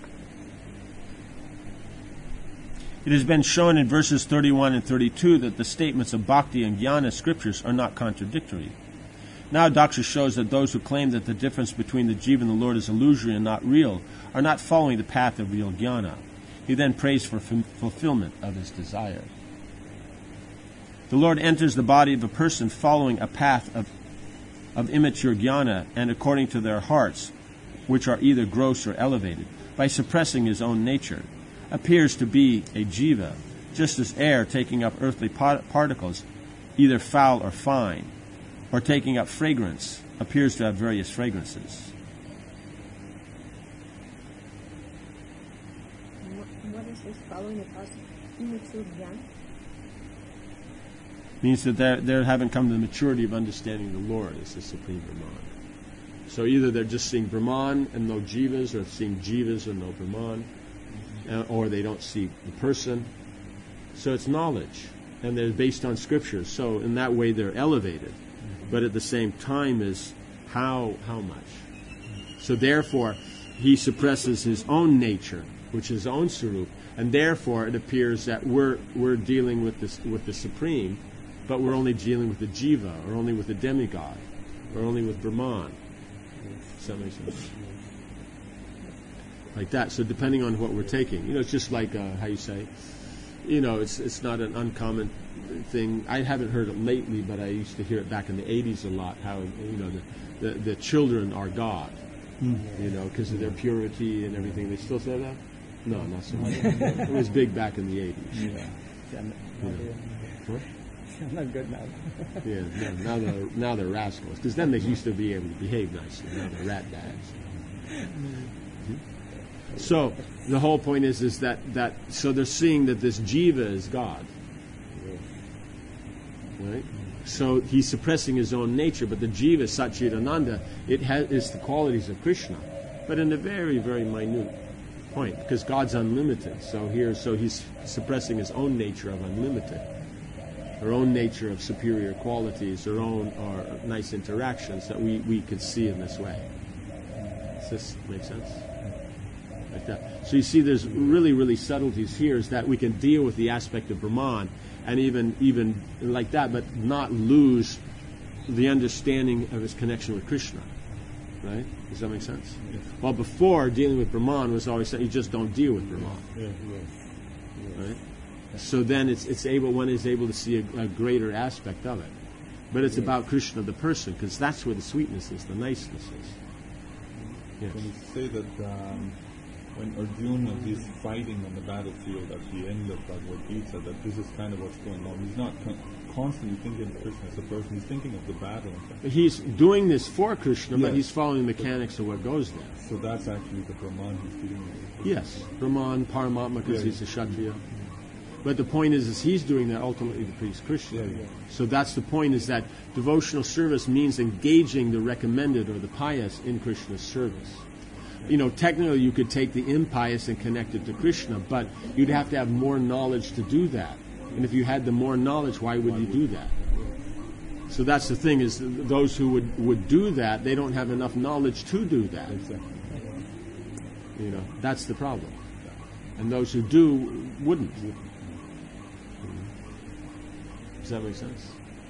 It has been shown in verses thirty-one and thirty-two that the statements of Bhakti and Jnana scriptures are not contradictory. Now Daksha shows that those who claim that the difference between the Jiva and the Lord is illusory and not real are not following the path of real Jnana. He then prays for f- fulfillment of his desire. The Lord enters the body of a person following a path of, of immature Jnana and according to their hearts, which are either gross or elevated, by suppressing his own nature, appears to be a Jiva, just as air taking up earthly particles, either foul or fine, or taking up fragrance, appears to have various fragrances. What is this following the process? Immature Jnana? Means that they they haven't come to the maturity of understanding the Lord as the Supreme Brahman. So either they're just seeing Brahman and no Jivas, or seeing Jivas and no Brahman, uh, or they don't see the person. So it's knowledge, and they're based on Scripture. So in that way they're elevated. But at the same time is how how much? So therefore, he suppresses his own nature, which is his own Sarup, and therefore it appears that we're we're dealing with this with the Supreme, but we're only dealing with the Jiva, or only with the demigod, or only with Brahman. Does that make sense? Like that. So depending on what we're taking, you know, it's just like uh, how you say, you know, it's it's not an uncommon thing. I haven't heard it lately, but I used to hear it back in the eighties a lot. How, you know, the the, the children are God, mm-hmm. you know, because of their purity and everything. They still say that? No, not so much. It was big back in the eighties. Yeah. You know. What? Not good now. Yeah, no, now they're now they're rascals. Because then they used to be able to behave nicely. Now they're rat bags. Mm-hmm. So the whole point is is that that so they're seeing that this jiva is God. Right? So he's suppressing his own nature, but the jiva, Satchidananda, it has is the qualities of Krishna, but in a very, very minute point, because God's unlimited. So here, so he's suppressing his own nature of unlimited, her own nature of superior qualities, her own or nice interactions that we, we could see in this way. Does this make sense? Like that. So you see, there's really, really subtleties here, is that we can deal with the aspect of Brahman, and even even like that, but not lose the understanding of his connection with Krishna. Right? Does that make sense? Yeah. Well, before, dealing with Brahman was always said, you just don't deal with Brahman. Yeah, yeah. Right? So then it's it's able one is able to see a, a greater aspect of it. But it's Yeah. about Krishna the person, because that's where the sweetness is, the niceness is. Yes. When you say that um, when Arjuna is fighting on the battlefield at the end of Bhagavad Gita, that this is kind of what's going on. He's not con- constantly thinking of Krishna as a person. He's thinking of the battle. He's doing this for Krishna, but Yes. he's following the mechanics of what goes there. So that's actually the Brahman he's dealing with. Yes, Brahman, Paramatma, because Yeah. he's a Kshatriya. But the point is, is he's doing that ultimately to please Krishna. Yeah, yeah. So that's the point, is that devotional service means engaging the recommended or the pious in Krishna's service. You know, technically you could take the impious and connect it to Krishna, but you'd have to have more knowledge to do that. And if you had the more knowledge, why would you do that? So that's the thing, is th- those who would, would do that, they don't have enough knowledge to do that. Exactly. You know, that's the problem. And those who do wouldn't. Does that make sense?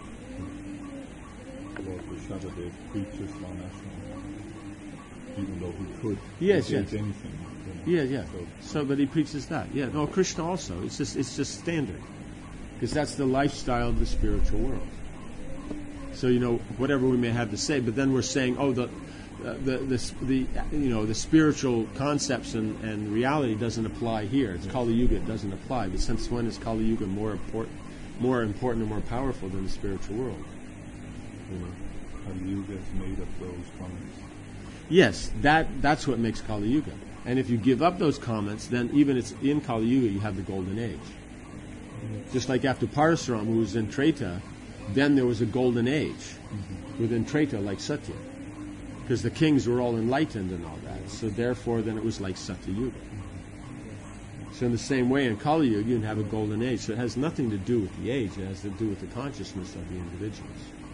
Lord Rishabhadev preaches Varnashram, even though he could Yes, engage yes. anything. You know. Yeah, yeah. So, So, but he preaches that. Yeah. No, Krishna also. It's just, it's just standard, because that's the lifestyle of the spiritual world. So, you know, whatever we may have to say, but then we're saying, oh, the, uh, the, the, the, you know, the spiritual concepts and, and reality doesn't apply here. It's Kali Yuga. It doesn't apply. But since when is Kali Yuga more important, more important and more powerful than the spiritual world? You know. Kali Yuga is made of those comments. Yes, that that's what makes Kali Yuga. And if you give up those comments, then even it's in Kali Yuga you have the golden age. Just like after Parasuram, who was in Treta, then there was a golden age mm-hmm. within Treta, like Satya, because the kings were all enlightened and all that. So therefore, then it was like Satya Yuga. So in the same way, in Kali Yuga, you can have a golden age. So it has nothing to do with the age; it has to do with the consciousness of the individuals.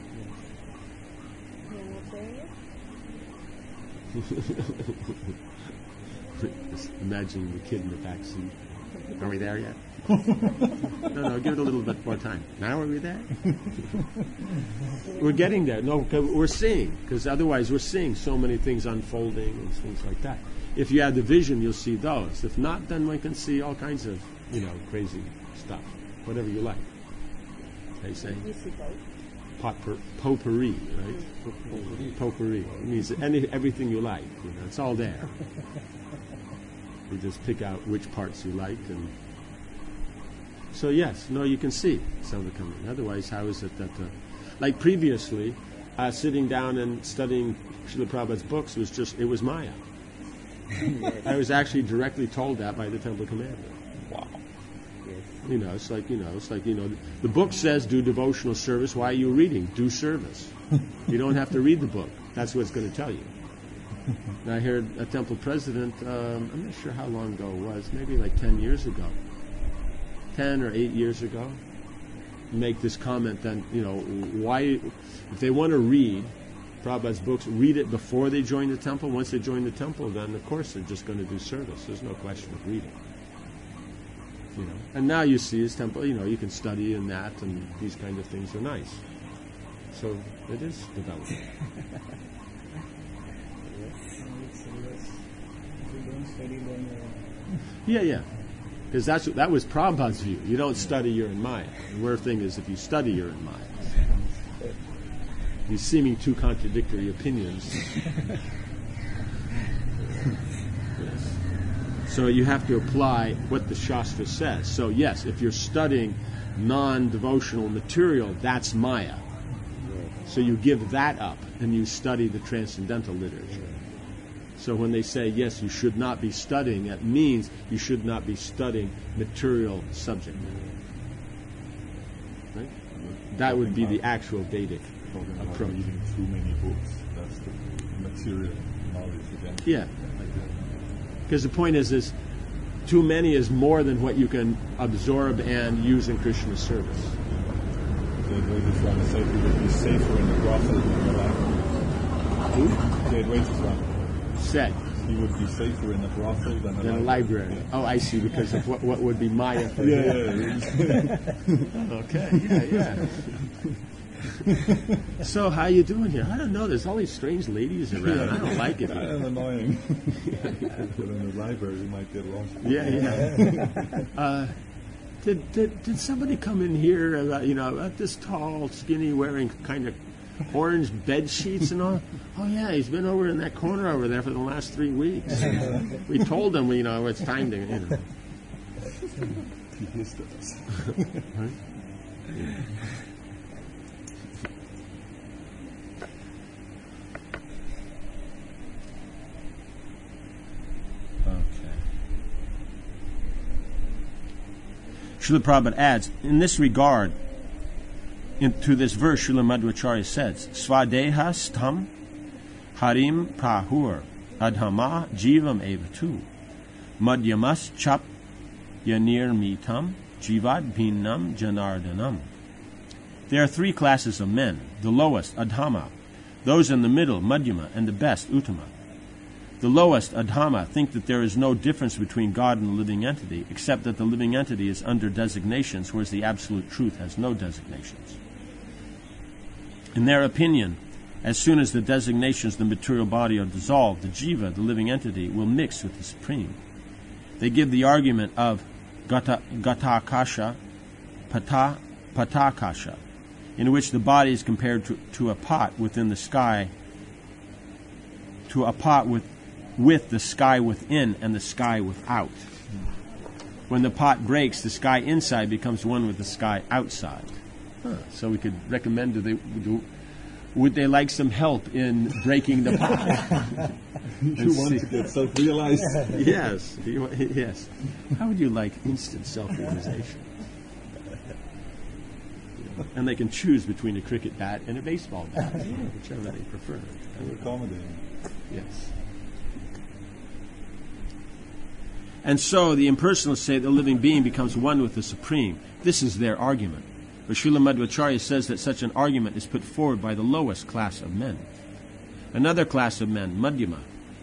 Just imagine the kid in the back seat. Are we there yet? no, no, give it a little bit more time. Now are we there? We're getting there. No, 'cause we're seeing, because otherwise we're seeing so many things unfolding and things like that. If you have the vision, you'll see those. If not, then one can see all kinds of, you know, crazy stuff. Whatever you like. They say. Potpourri, potpourri, right? Potpourri. Potpourri. It means any, everything you like. You know, it's all there. You just pick out which parts you like, and so yes, no, you can see some of the coming. Otherwise, how is it that, uh, like previously, uh, sitting down and studying Srila Prabhupada's books was just, it was Maya. I was actually directly told that by the temple commander. Wow. You know, it's like, you know, it's like, you know, the book says do devotional service. Why are you reading? Do service. You don't have to read the book. That's what it's going to tell you. And I heard a temple president, um, I'm not sure how long ago it was, maybe like ten years ago, ten or eight years ago, make this comment that, you know, why, if they want to read Prabhupada's books, read it before they join the temple. Once they join the temple, then of course they're just going to do service. There's no question of reading. You know, and now you see his temple, you know, you can study in that, and these kind of things are nice. So it is developing. Yeah, yeah. Because that's that was Prabhupada's view. You don't study, you're in Maya. The weird thing is, if you study, you're in Maya. These seeming two contradictory opinions. Yes. So you have to apply what the Shastra says. So yes, if you're studying non-devotional material, that's Maya. So you give that up and you study the transcendental literature. So when they say, yes, you should not be studying, that means you should not be studying material subject matter. Right? That would be the actual Vedic approach. Reading too many books, that's the material knowledge again. Yeah. Because the point is, is too many is more than what you can absorb and use in Krishna's service. The Advaita said he would be safer in the brothel than in the library. Who? The Advaita Said. He would be safer in a brothel than a Than a library. library. Oh, I see, because of what, what would be Maya for Yeah, him. yeah, yeah. Okay, yeah, yeah. So how you doing here? I don't know. There's all these strange ladies around. I don't like it. Kind of annoying. But in the library, you might get lost. Yeah, yeah. uh, did, did did somebody come in here? Uh, you know, uh, this tall, skinny, wearing kind of orange bed sheets and all. Oh yeah, he's been over in that corner over there for the last three weeks. We told him, you know, it's time to, you know. He hissed at us. Right? Yeah. Srila Prabhupada adds, in this regard, in, to this verse, Srila Madhvacharya says, Svadeha stham harim prahur adhama jivam evatu madhyamas chap yanirmitam jivad bhinnam janardanam. There are three classes of men. The lowest, adhama, those in the middle, madhyama, and the best, uttama. The lowest, adhama, think that there is no difference between God and the living entity, except that the living entity is under designations, whereas the absolute truth has no designations. In their opinion, as soon as the designations of the material body are dissolved, the jiva, the living entity, will mix with the Supreme. They give the argument of gata, gatakasha, pata, patakasha, in which the body is compared to, to a pot within the sky, to a pot with, with the sky within and the sky without. When the pot breaks, the sky inside becomes one with the sky outside. Huh. So we could recommend, do they, do, would they like some help in breaking the pot? You want see. to get self-realized? Yes, you, yes. How would you like instant self-realization? And they can choose between a cricket bat and a baseball bat, whichever they prefer. We're accommodating. Yes. And so the impersonalists say the living being becomes one with the Supreme. This is their argument. But Srila Madhvacharya says that such an argument is put forward by the lowest class of men. Another class of men, madhyama,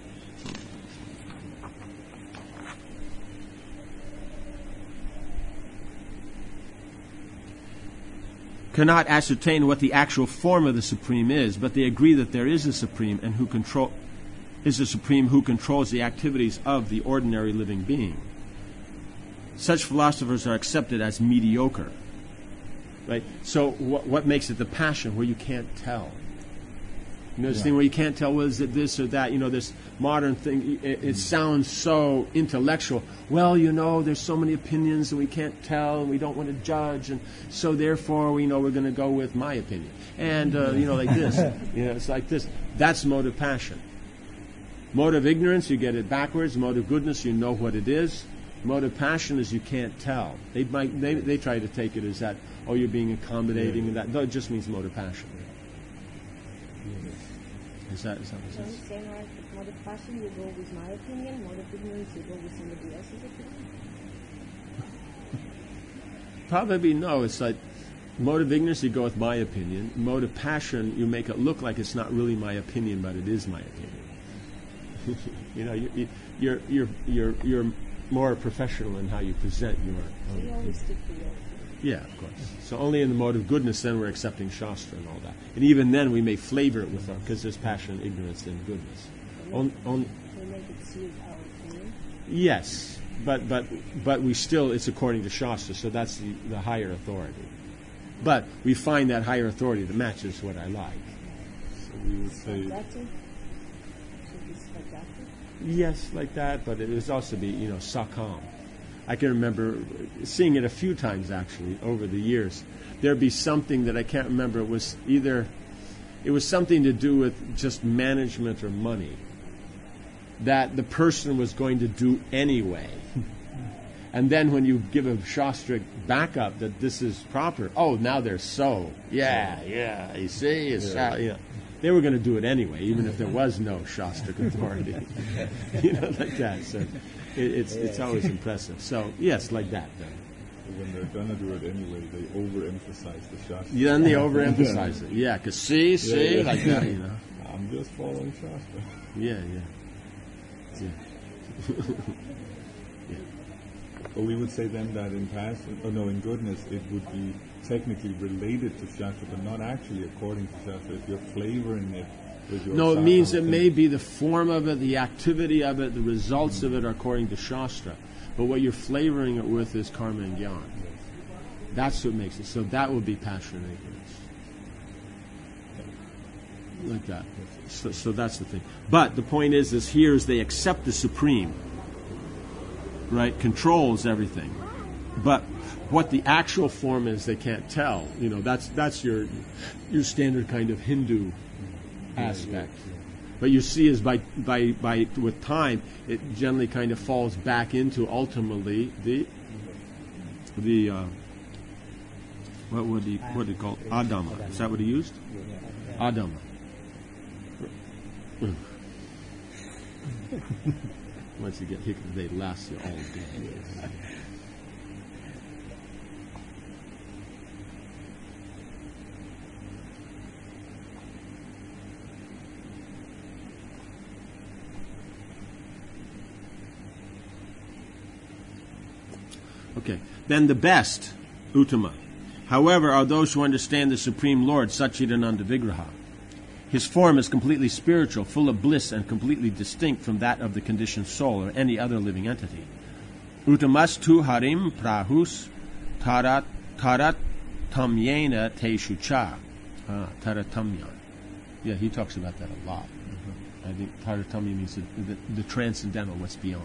cannot ascertain what the actual form of the Supreme is, but they agree that there is a Supreme and who control is a Supreme who controls the activities of the ordinary living being. Such philosophers are accepted as mediocre. Right? So what, what makes it the passion where you can't tell? You know, this yeah. thing where you can't tell, well, is it this or that? You know, this modern thing, it, it sounds so intellectual. Well, you know, there's so many opinions and we can't tell and we don't want to judge, and so therefore we know we're going to go with my opinion. And, uh, you know, like this. You know, it's like this. That's mode of passion. Mode of ignorance, you get it backwards. Mode of goodness, you know what it is. Mode of passion is you can't tell. They might, they, they try to take it as that, oh, you're being accommodating, and that. No, it just means mode of passion. Is that, is that what so you're saying, right, with mode of passion, you go with my opinion, mode of ignorance, you go with somebody else's opinion? Probably no. It's like mode of ignorance, you go with my opinion. Mode of passion, you make it look like it's not really my opinion, but it is my opinion. You know, you, you're you're you're you're more professional in how you present your. So you always stick to your opinion. Yeah, of course. So only in the mode of goodness, then we're accepting Shastra and all that. And even then, we may flavor it with our, because there's passion, ignorance, and goodness. So on, on, we make it suit our opinion. Yes, but but but we still, it's according to Shastra, so that's the, the higher authority. But we find that higher authority that matches what I like. So we would say. Svagati? Should be Svagati? Yes, like that, but it would also be, you know, Sakam. I can remember seeing it a few times, actually, over the years. There'd be something that I can't remember. It was either, it was something to do with just management or money that the person was going to do anyway. And then when you give a Shastric backup that this is proper, oh, now they're so, yeah, yeah, you see, it's, yeah. Uh, you know, they were going to do it anyway, even if there was no Shastric authority. You know, like that. So it, it's it's always impressive. So, yes, like that, then. When they're going to do it anyway, they overemphasize the Shastra. Yeah, then they overemphasize it. Yeah, because see, see, yeah, yeah. like that, you know. I'm just following Shastra. Yeah, yeah. Yeah. Yeah. But we would say then that in passion, or no, in goodness, it would be technically related to Shastra, but not actually according to Shastra. If you're flavoring it with your No, it Shastra means it thing. may be the form of it, the activity of it, the results mm-hmm. of it are according to Shastra. But what you're flavoring it with is karma and jnana. Yes. That's what makes it. So that would be passion and ignorance. Like that. So, so that's the thing. But the point is, is here is they accept the Supreme, right? Controls everything. But what the actual form is, they can't tell. You know, that's that's your your standard kind of Hindu aspect. But you see, is by by by with time, it generally kind of falls back into ultimately the the uh, what would he what did he call it? Adama? Is that what he used? Adama. Once you get hiccups, they last you all day. Okay. Then the best, Uttama, however, are those who understand the Supreme Lord, Satchidananda Vigraha. His form is completely spiritual, full of bliss, and completely distinct from that of the conditioned soul or any other living entity. Uttamastu harim prahus tarat tarat tamyena teshu cha. Ah, taratamya. Yeah, he talks about that a lot. Mm-hmm. I think taratamya means the, the, the transcendental, what's beyond.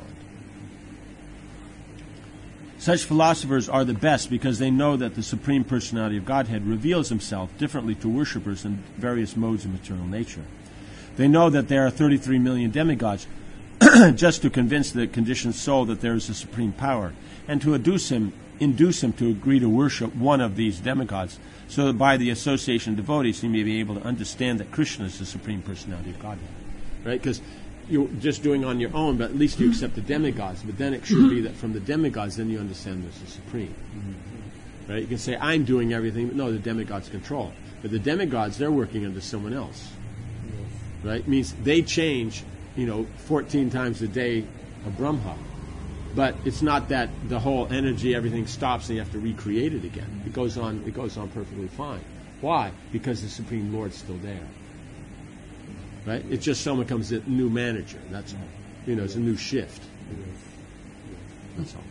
Such philosophers are the best because they know that the Supreme Personality of Godhead reveals himself differently to worshippers in various modes of material nature. They know that there are thirty-three million demigods just to convince the conditioned soul that there is a supreme power, and to induce him, induce him to agree to worship one of these demigods, so that by the association of devotees he may be able to understand that Krishna is the Supreme Personality of Godhead. Right? Because you're just doing on your own, but at least you accept the demigods. But then it should be that from the demigods, then you understand there's a supreme. Mm-hmm. Right? You can say, I'm doing everything, but no, the demigods control. But the demigods, they're working under someone else. Yes. Right? It means they change, you know, fourteen times a day of Brahma. But it's not that the whole energy, everything stops and you have to recreate it again. It goes on, it goes on perfectly fine. Why? Because the Supreme Lord's still there. Right? It's just someone comes a new manager. That's all. You know, it's a new shift. That's all.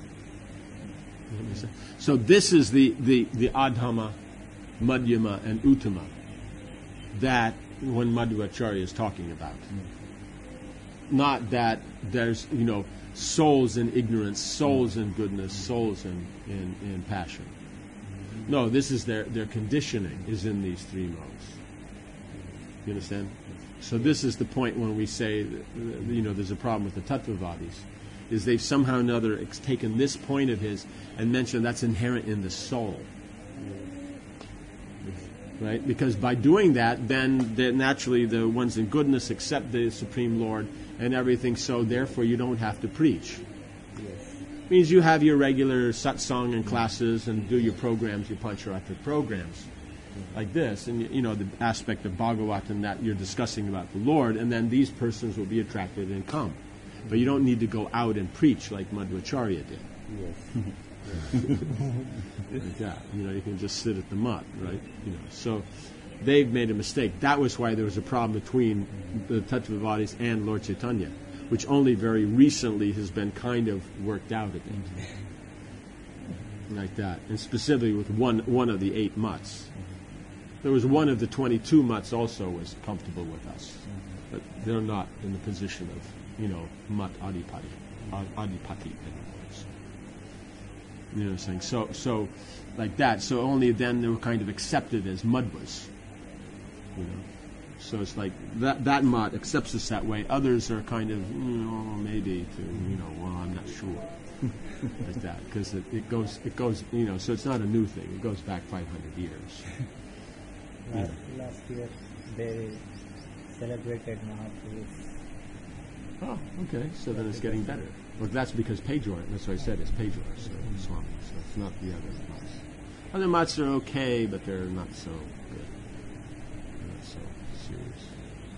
So this is the, the, the Adhama, Madhyama, and Uttama that when Madhvacharya is talking about. Not that there's, you know, souls in ignorance, souls in goodness, souls in, in, in passion. No, this is their, their conditioning is in these three modes. You understand? So this is the point when we say, that, you know, there's a problem with the Tattvavadis, is they've somehow or another ex- taken this point of his and mentioned that's inherent in the soul. Right? Because by doing that, then naturally the ones in goodness accept the Supreme Lord and everything, so therefore you don't have to preach. Yes. Means you have your regular satsang and classes and do your programs, your Pancharatra programs. Like this, and you know the aspect of Bhagavatam that you're discussing about the Lord, and then these persons will be attracted and come. But you don't need to go out and preach like Madhvacharya did. Yes. Like that. You know, you can just sit at the mat, right? You know, so they've made a mistake. That was why there was a problem between the Tattvavadis and Lord Chaitanya, which only very recently has been kind of worked out again. Like that, and specifically with one one of the eight mutts. There was one of the twenty-two mutts also was comfortable with us, but they're not in the position of, you know, mutt adipati, adipati anymore. So, you know what I'm saying? So, so, like that. So only then they were kind of accepted as mudvas. You know, so it's like that that mutt accepts us that way. Others are kind of, you know, maybe to, you know, well, I'm not sure. Like that, because it, it goes, it goes, you know. So it's not a new thing. It goes back five hundred years. Last, last year they celebrated Mahaprabhu's. Oh, okay. So then it's getting better. Well, that's because Pejor. That's what I said. It's Pejor, so mm-hmm. Swami. So it's not the other mats. Other mats are okay, but they're not so good. They're not so serious.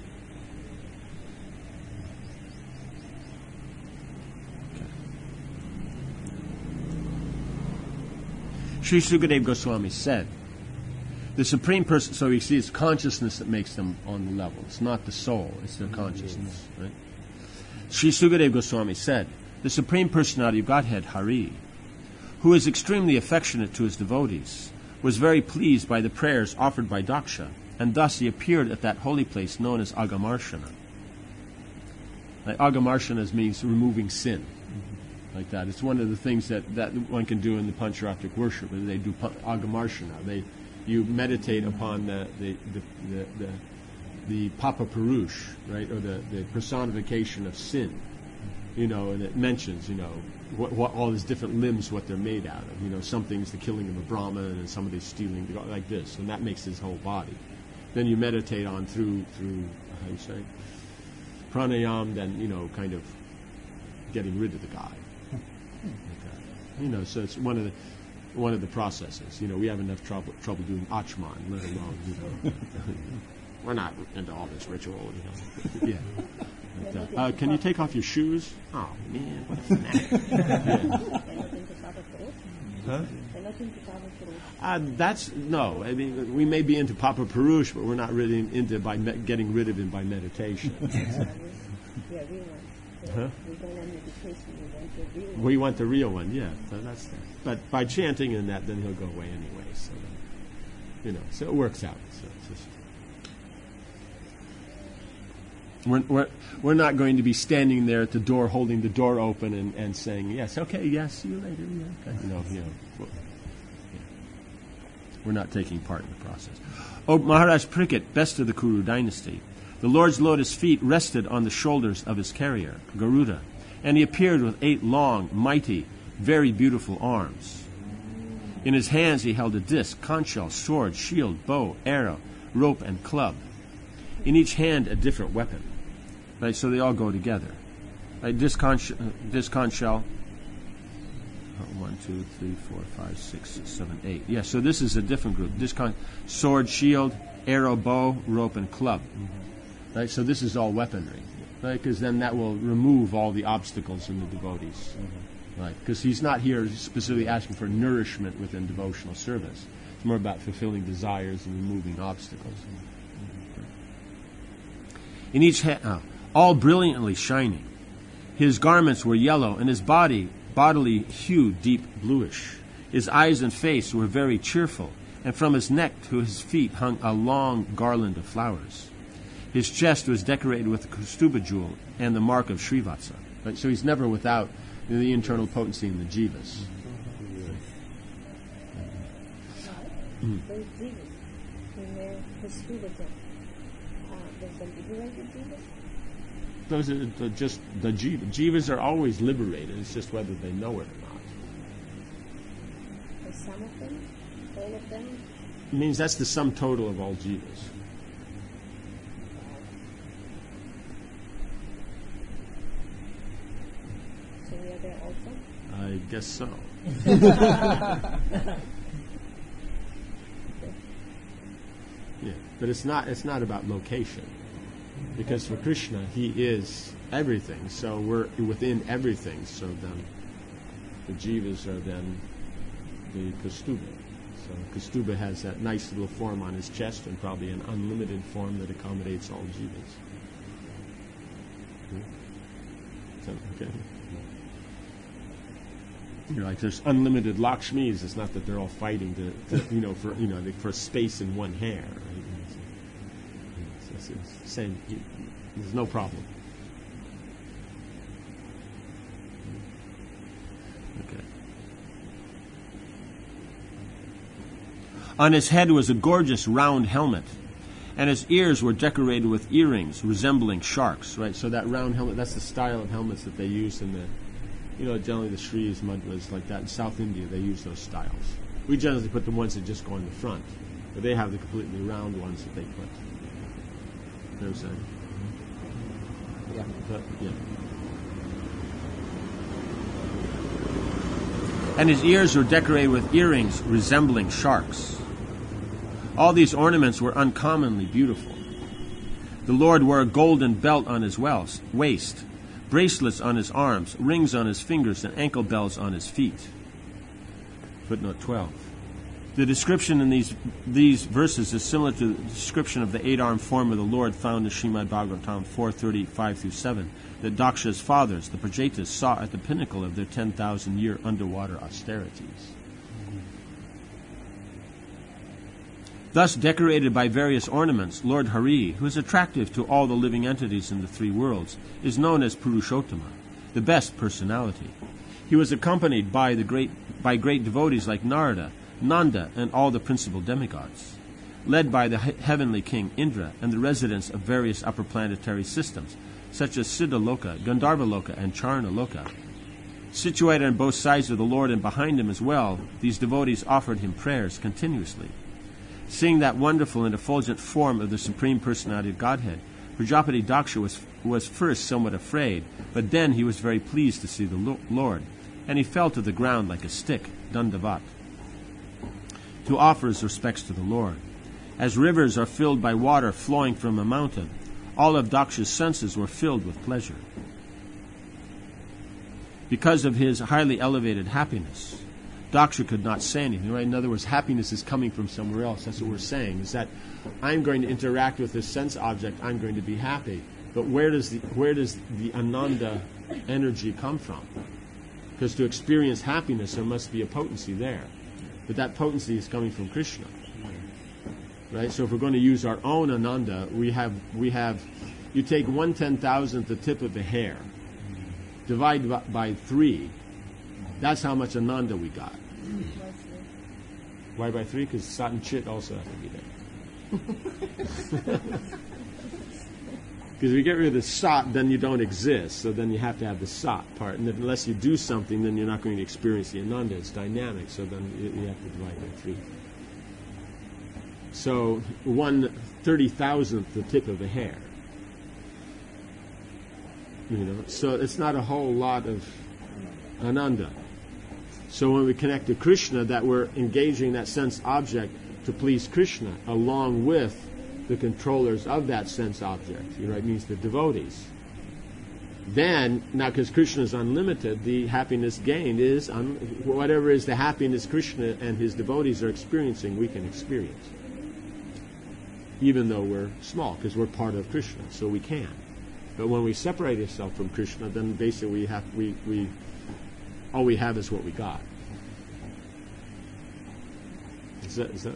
Sri Sukadeva Goswami said, the Supreme Person, so you see it's consciousness that makes them on the level. It's not the soul, it's their consciousness. Right? Sri Sukadeva Goswami said, the Supreme Personality of Godhead, Hari, who is extremely affectionate to his devotees, was very pleased by the prayers offered by Daksha, and thus he appeared at that holy place known as Agamarshana. Like, Agamarshana means removing sin. Like that. It's one of the things that, that one can do in the Pancharatric worship. They do Agamarshana. They, you meditate upon the the the, the, the, the Papa Purush, right, or the, the personification of sin, you know, and it mentions, you know, what, what all these different limbs, what they're made out of. You know, something's the killing of a Brahmin, and somebody's stealing the, like this, and that makes his whole body. Then you meditate on through through how you say pranayam, then you know, kind of getting rid of the guy. Okay. You know, so it's one of the one of the processes. You know, we have enough trouble trouble doing achman, let alone, you know. We're not into all this ritual, you know. Yeah. But, uh, uh, can you take off your shoes? Oh man, what a fanatic. Huh? Uh, that's no. I mean, we may be into Papa Purush, but we're not really into by me- getting rid of him by meditation. Yeah, we want. Huh? We don't want meditation. We want the real one. We want the real one, yeah. So that's that. But by chanting and that, then he'll go away anyway. So, you know, so it works out. So it's just, we're, we're we're not going to be standing there at the door, holding the door open and, and saying, yes, okay, yes, see you later. Yeah, okay. You know, you know. Well, yeah. We're not taking part in the process. O Maharaj Parikshit, best of the Kuru dynasty, the Lord's lotus feet rested on the shoulders of his carrier, Garuda, and he appeared with eight long, mighty, very beautiful arms. In his hands he held a disc, conch shell, sword, shield, bow, arrow, rope, and club. In each hand a different weapon. Right, so they all go together. Right, disc, conch, uh, disc, conch shell. Oh, one, two, three, four, five, six, seven, eight. Yeah, so this is a different group. Disc, conch, sword, shield, arrow, bow, rope, and club. Mm-hmm. Right, so this is all weaponry. Right, because then that will remove all the obstacles in the devotees. Mm-hmm. Right, because he's not here specifically asking for nourishment within devotional service. It's more about fulfilling desires and removing obstacles. Mm-hmm. In each hand, oh, all brilliantly shining. His garments were yellow, and his body, bodily hue, deep bluish. His eyes and face were very cheerful, and from his neck to his feet hung a long garland of flowers. His chest was decorated with the Kaustubha jewel and the mark of Srivatsa. Right? So he's never without the internal potency in the jivas. Mm. Those jivas, in their Kaustubha, does them liberate the jivas? Those are the, just the jivas. Jivas are always liberated. It's just whether they know it or not. For some of them, all of them. It means that's the sum total of all jivas. So we are there also? I guess so. Yeah, but it's not. It's not about location. Because for Krishna, he is everything. So we're within everything. So then the jivas are then the Kaustubha. So Kaustubha has that nice little form on his chest and probably an unlimited form that accommodates all jivas. Is that okay? You're like, there's unlimited Lakshmis. It's not that they're all fighting to, to you know, for you know, for space in one hair. Right? It's, it's, it's same. There's no problem. Okay. On his head was a gorgeous round helmet, and his ears were decorated with earrings resembling sharks. Right. So that round helmet—that's the style of helmets that they use in the, you know, generally the Sris, Madhvas, like that in South India. They use those styles. We generally put the ones that just go in the front, but they have the completely round ones that they put. You know what I'm saying? Yeah. But, yeah. And his ears were decorated with earrings resembling sharks. All these ornaments were uncommonly beautiful. The Lord wore a golden belt on his waist, bracelets on his arms, rings on his fingers, and ankle bells on his feet. Footnote twelve. The description in these these verses is similar to the description of the eight-armed form of the Lord found in Srimad Bhagavatam four thirty-five through seven, that Daksha's fathers, the Prajetas, saw at the pinnacle of their ten thousand year underwater austerities. Thus decorated by various ornaments, Lord Hari, who is attractive to all the living entities in the three worlds, is known as Purushottama, the best personality. He was accompanied by the great by great devotees like Narada, Nanda, and all the principal demigods, led by the he- heavenly king Indra and the residents of various upper planetary systems, such as Siddhaloka, Gandharvaloka, and Charnaloka. Situated on both sides of the Lord and behind him as well, these devotees offered him prayers continuously. Seeing that wonderful and effulgent form of the Supreme Personality of Godhead, Prajapati Daksha was, was first somewhat afraid, but then he was very pleased to see the Lord, and he fell to the ground like a stick, dandavat, to offer his respects to the Lord. As rivers are filled by water flowing from a mountain, all of Daksha's senses were filled with pleasure. Because of his highly elevated happiness, Daksha could not say anything, right? In other words, happiness is coming from somewhere else. That's what we're saying, is that I'm going to interact with this sense object, I'm going to be happy. But where does the, where does the Ananda energy come from? Because to experience happiness, there must be a potency there. But that potency is coming from Krishna. Right? So if we're going to use our own Ananda, we have, we have you take one ten thousandth the tip of a hair, divide by, by three, that's how much Ananda we got. Why by three? Because Sat and Chit also have to be there. Because if you get rid of the Sat, then you don't exist. So then you have to have the Sat part. And if, unless you do something, then you're not going to experience the Ananda. It's dynamic, so then you, you have to divide by three. So one thirty thousandth the tip of a hair. You know, so it's not a whole lot of Ananda. So when we connect to Krishna, that we're engaging that sense object to please Krishna, along with the controllers of that sense object. You know, it means the devotees. Then, now because Krishna is unlimited, the happiness gained is, un- whatever is the happiness Krishna and his devotees are experiencing, we can experience. Even though we're small, because we're part of Krishna, so we can. But when we separate ourselves from Krishna, then basically we have, we, we all we have is what we got. Is that, is that?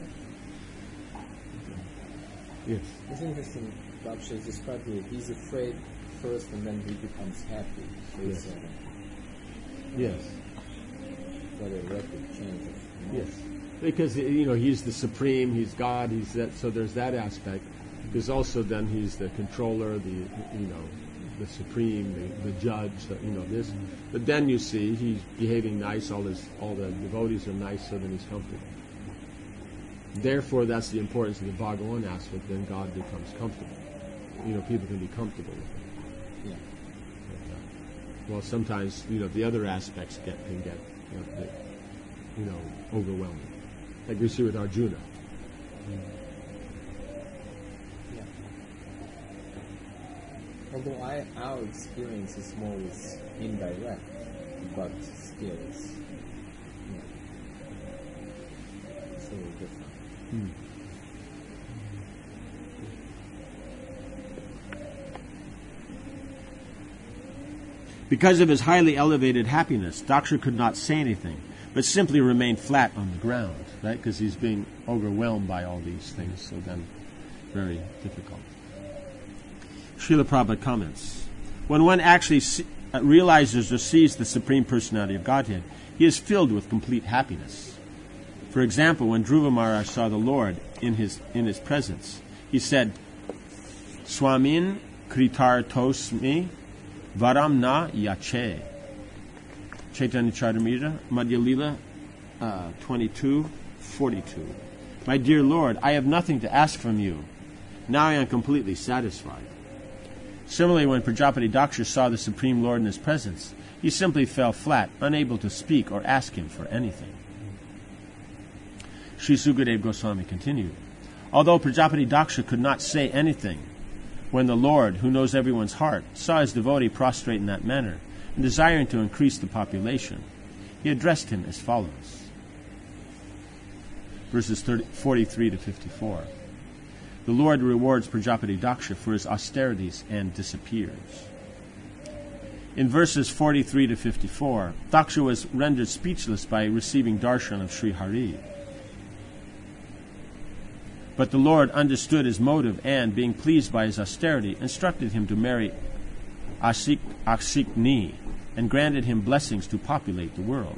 Yes. It's interesting, Daksha is described here. He's afraid first and then he becomes happy. So Yes. it's uh, Yes. quite a rapid change of Yes. emotion. Because, you know, he's the supreme, he's God, he's that, so there's that aspect. There's also then he's the controller, the, you know, the supreme, the, the judge, the, you know, this. But then you see he's behaving nice, all his, all the devotees are nice, so then he's comfortable. Therefore, that's the importance of the Bhagavan aspect, then God becomes comfortable. You know, people can be comfortable with it. Yeah. But, uh, well, sometimes, you know, the other aspects get, can get, you know, bit, you know, overwhelming. Like we see with Arjuna. Yeah. Although I, our experience is more is indirect, but still it's yeah, it's a little different. Hmm. Because of his highly elevated happiness, Daksha could not say anything, but simply remained flat on the ground, right? Because he's being overwhelmed by all these things, so then very difficult. Srila Prabhupada comments, when one actually see, uh, realizes or sees the Supreme Personality of Godhead, he is filled with complete happiness. For example, when Dhruva Maharaj saw the Lord in his in his presence, he said, Swamin kritartosmi varam na yache. Chaitanya Charitamrita, Madhya Lila, uh, twenty-two forty-two. My dear Lord, I have nothing to ask from you. Now I am completely satisfied. Similarly, when Prajapati Daksha saw the Supreme Lord in his presence, he simply fell flat, unable to speak or ask him for anything. Sri Sukadeva Goswami continued, although Prajapati Daksha could not say anything, when the Lord, who knows everyone's heart, saw his devotee prostrate in that manner, and desiring to increase the population, he addressed him as follows. Verses thirty, forty-three to fifty-four. The Lord rewards Prajapati Daksha for his austerities and disappears. In verses forty-three to fifty-four, Daksha was rendered speechless by receiving darshan of Sri Hari. But the Lord understood his motive and, being pleased by his austerity, instructed him to marry Asik, Asikni and granted him blessings to populate the world.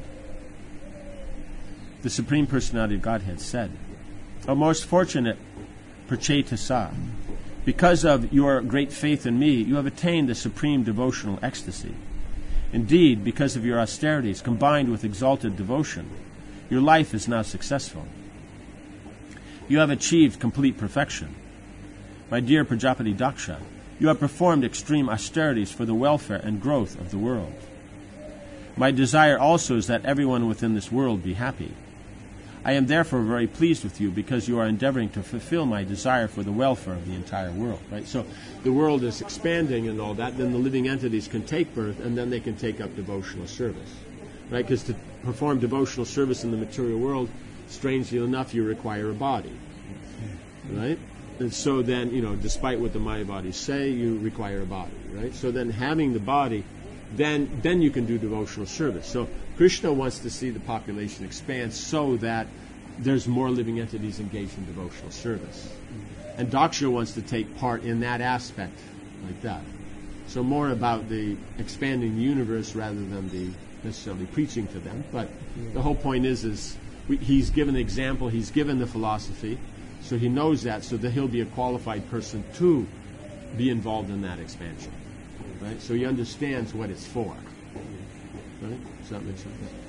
The Supreme Personality of Godhead said, O most fortunate Prachetasa, Because of your great faith in me, you have attained the supreme devotional ecstasy. Indeed, because of your austerities combined with exalted devotion, your life is now successful. You have achieved complete perfection. My dear Prajapati Daksha, you have performed extreme austerities for the welfare and growth of the world. My desire also is that everyone within this world be happy. I am therefore very pleased with you because you are endeavoring to fulfill my desire for the welfare of the entire world. Right? So the world is expanding and all that, then the living entities can take birth and then they can take up devotional service. Right? Because to perform devotional service in the material world, strangely enough, you require a body. Right? And so then, you know, despite what the Mayavadis say, you require a body. Right? So then having the body, then then you can do devotional service. So Krishna wants to see the population expand so that there's more living entities engaged in devotional service. And Daksha wants to take part in that aspect like that. So more about the expanding the universe rather than the necessarily preaching to them. But the whole point is, is we, he's given the example, he's given the philosophy, so he knows that, so that he'll be a qualified person to be involved in that expansion. Right? So he understands what it's for. Right? Does that make sense?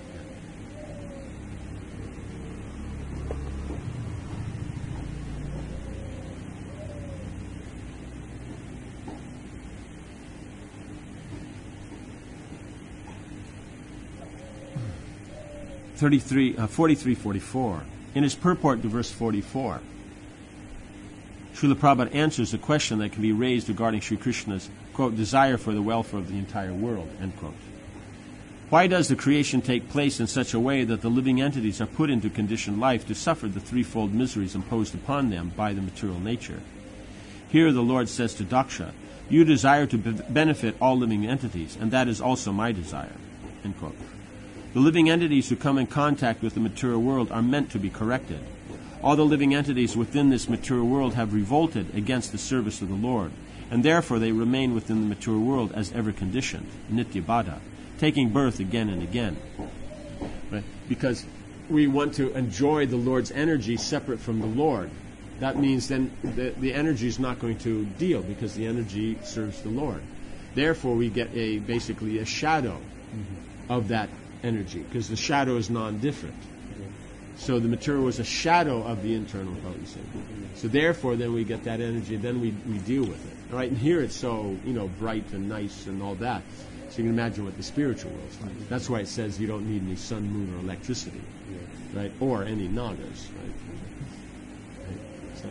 Thirty-three, uh, forty-three, forty-four. In his purport to verse forty-four, Srila Prabhupada answers a question that can be raised regarding Sri Krishna's, quote, desire for the welfare of the entire world, end quote. Why does the creation take place in such a way that the living entities are put into conditioned life to suffer the threefold miseries imposed upon them by the material nature? Here the Lord says to Daksha, you desire to be- benefit all living entities, and that is also my desire, end quote. The living entities who come in contact with the material world are meant to be corrected. All the living entities within this material world have revolted against the service of the Lord, and therefore they remain within the material world as ever conditioned, nityabada, taking birth again and again. Right? Because we want to enjoy the Lord's energy separate from the Lord. That means then the, the energy is not going to deal because the energy serves the Lord. Therefore we get a basically a shadow mm-hmm. of that energy, because the shadow is non-different. So the material was a shadow of the internal potency. So therefore, then we get that energy, then we, we deal with it. All right, and here it's so, you know, bright and nice and all that. So you can imagine what the spiritual world's like. That's why it says you don't need any sun, moon, or electricity, right? Or any nagas, right? right? So,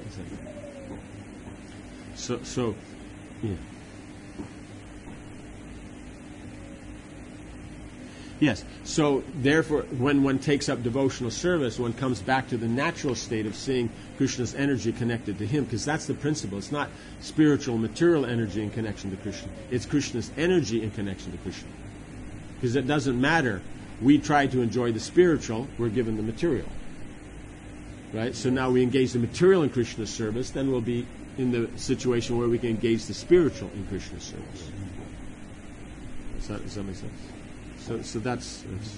so, so, yeah. Yes, so therefore, when one takes up devotional service, one comes back to the natural state of seeing Krishna's energy connected to him, because that's the principle. It's not spiritual, material energy in connection to Krishna. It's Krishna's energy in connection to Krishna. Because it doesn't matter. We try to enjoy the spiritual, we're given the material. Right? So now we engage the material in Krishna's service, then we'll be in the situation where we can engage the spiritual in Krishna's service. Does that, does that make sense? So, so that's, that's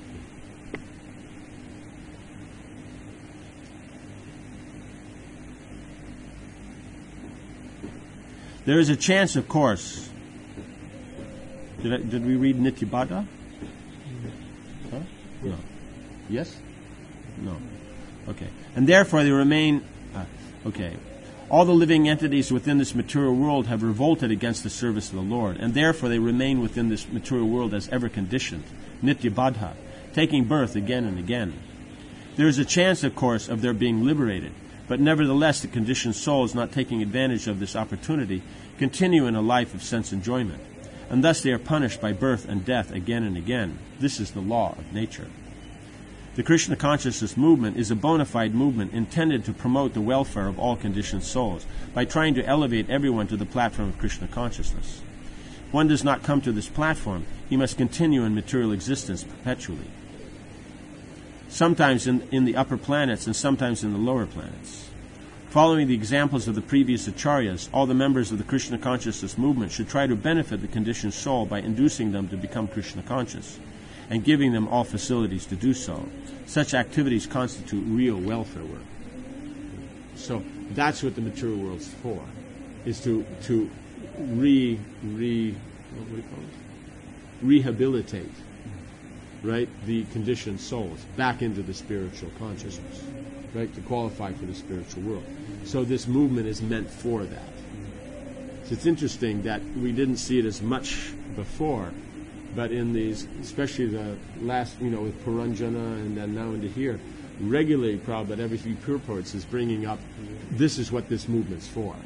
there is a chance, of course. Did I, did we read Nityabada? Huh? No. Yes? No. Okay. And therefore they remain. Uh, okay. All the living entities within this material world have revolted against the service of the Lord, and therefore they remain within this material world as ever conditioned, nityabadha, taking birth again and again. There is a chance, of course, of their being liberated, but nevertheless the conditioned souls, not taking advantage of this opportunity, continue in a life of sense enjoyment, and thus they are punished by birth and death again and again. This is the law of nature. The Krishna consciousness movement is a bona fide movement intended to promote the welfare of all conditioned souls by trying to elevate everyone to the platform of Krishna consciousness. If one does not come to this platform, he must continue in material existence perpetually, sometimes in, in the upper planets and sometimes in the lower planets. Following the examples of the previous acharyas, all the members of the Krishna consciousness movement should try to benefit the conditioned soul by inducing them to become Krishna conscious and giving them all facilities to do so. Such activities constitute real welfare work. So that's what the material world's for. is to to re re what do you call it? Rehabilitate, right, the conditioned souls back into the spiritual consciousness, right, to qualify for the spiritual world. So this movement is meant for that. So it's interesting that we didn't see it as much before, but in these, especially the last, you know, with Puranjana and then now into here, regularly Prabhupada, every few purports is bringing up, this is what this movement's for.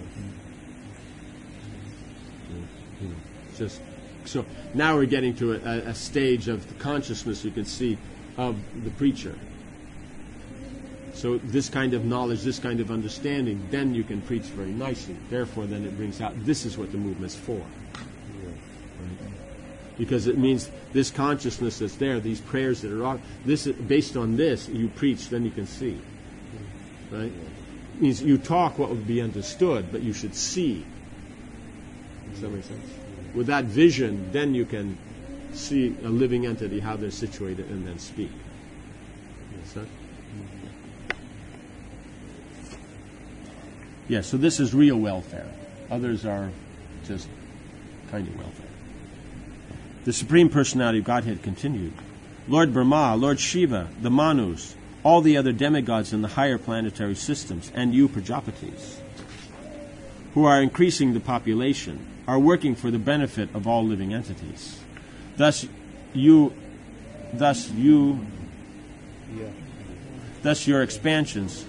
You know, just so now we're getting to a, a stage of the consciousness, you can see, of the preacher. So this kind of knowledge, this kind of understanding, then you can preach very nicely. Therefore, then it brings out, this is what the movement's for. Right? Because it means this consciousness that's there, these prayers that are on, this is, based on this, you preach, then you can see. Right? It means you talk what would be understood, but you should see. Does that make sense? With that vision, then you can see a living entity, how they're situated, and then speak. Yes, sir? Yeah, so this is real welfare. Others are just kind of welfare. The Supreme Personality of Godhead continued. Lord Brahma, Lord Shiva, the Manus, all the other demigods in the higher planetary systems, and you Prajapatis, who are increasing the population, are working for the benefit of all living entities. Thus you, thus you, thus your expansions,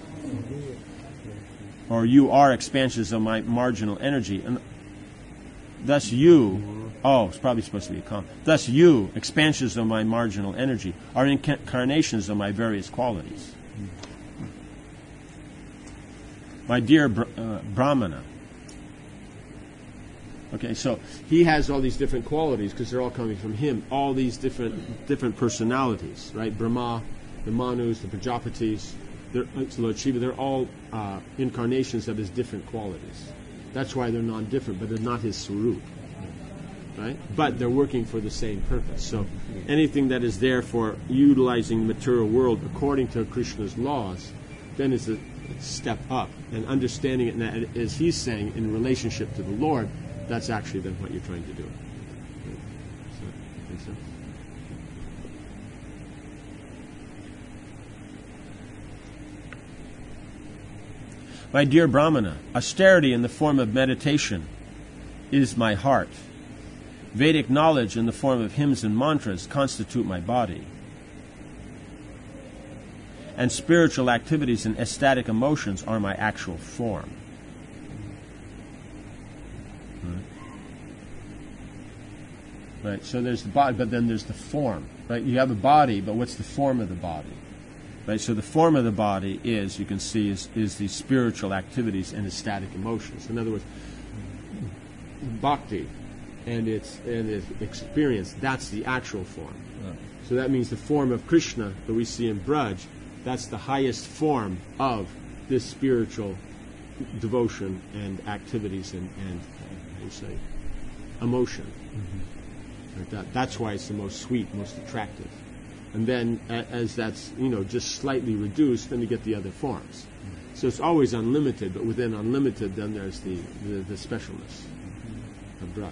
or you are expansions of my marginal energy, and thus you, oh, it's probably supposed to be a comma. Thus you, expansions of my marginal energy, are incarnations of my various qualities. My dear uh, Brahmana. Okay, so he has all these different qualities because they're all coming from him. All these different different personalities, right? Brahma, the Manus, the Prajapatis, they're, Lord Shiva, they're all uh, incarnations of his different qualities. That's why they're non-different, but they're not his Swarup. Right? But they're working for the same purpose. So anything that is there for utilizing the material world according to Krishna's laws, then is a step up. And understanding it, now, as he's saying, in relationship to the Lord, that's actually then what you're trying to do. Right? So, make sense? My dear Brahmana, austerity in the form of meditation is my heart. Vedic knowledge in the form of hymns and mantras constitute my body. And spiritual activities and ecstatic emotions are my actual form. Right. Right, so there's the body, but then there's the form. Right, you have a body, but what's the form of the body? Right, so the form of the body is, you can see, is, is the spiritual activities and ecstatic emotions. In other words, bhakti and its and its experience, that's the actual form. Yeah. So that means the form of Krishna that we see in Braj, that's the highest form of this spiritual devotion and activities and, and how do you say, emotion. Mm-hmm. Like that. That's why it's the most sweet, most attractive. And then a, as that's, you know, just slightly reduced, then you get the other forms. Mm-hmm. So it's always unlimited, but within unlimited, then there's the, the, the specialness of Braj.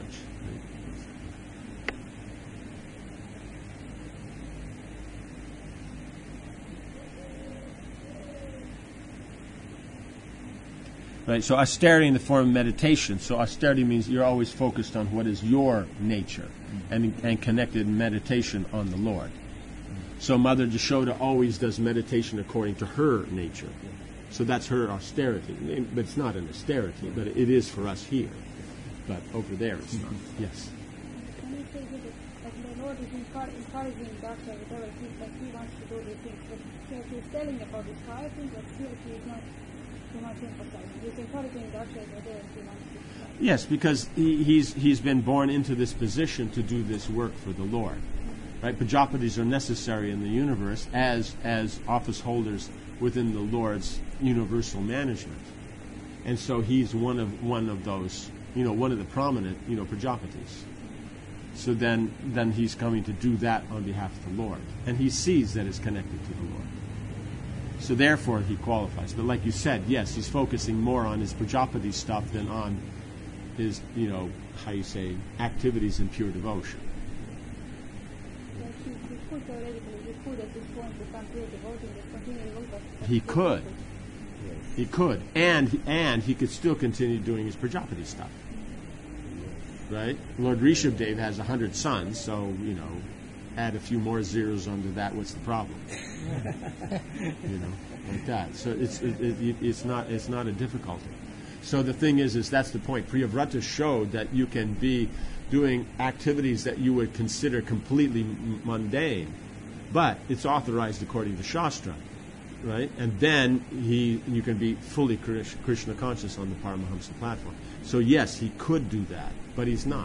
Right, so austerity in the form of meditation. So austerity means you're always focused on what is your nature, mm-hmm. and and connected in meditation on the Lord. Mm-hmm. So Mother Jashoda always does meditation according to her nature. So that's her austerity. But it's not an austerity, but it is for us here. But over there it's not. Yes? Can you say that the Lord is encouraging Doctor whatever he, that he wants to do these things, but he's telling about this fire thing, but still he is not too much emphasizing. He's encouraging Doctor whatever he wants to do. Yes, because he, he's he's been born into this position to do this work for the Lord. Right? Prajapatis are necessary in the universe as as office holders within the Lord's universal management. And so he's one of one of those, you know, one of the prominent, you know, Prajapatis. So then then he's coming to do that on behalf of the Lord. And he sees that it's connected to the Lord. So therefore he qualifies. But like you said, yes, he's focusing more on his Prajapati stuff than on his, you know, how you say, activities in pure devotion. Yeah, he, he could theoretically, he could at this point become pure devotee, just continue devoting. He could. He could. And, and he could still continue doing his Prajapati stuff. Right? Lord Rishabdev has a hundred sons, so, you know, add a few more zeros onto that, what's the problem? You know, like that. So it's it, it, it's not it's not a difficulty. So the thing is, is that's the point. Priyavrata showed that you can be doing activities that you would consider completely m- mundane, but it's authorized according to Shastra, right? And then he you can be fully Krish- Krishna conscious on the Paramahamsa platform. So yes, he could do that, but he's not.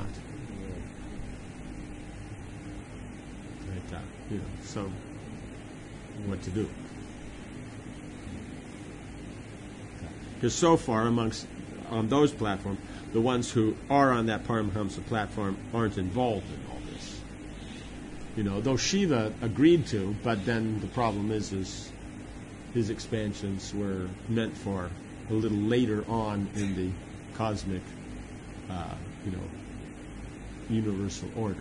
Like that, you know. So what to do? Because so far, amongst on those platforms, the ones who are on that Paramahamsa platform aren't involved in all this. You know, though Shiva agreed to, but then the problem is, is his expansions were meant for a little later on in the cosmic, uh, you know, universal order.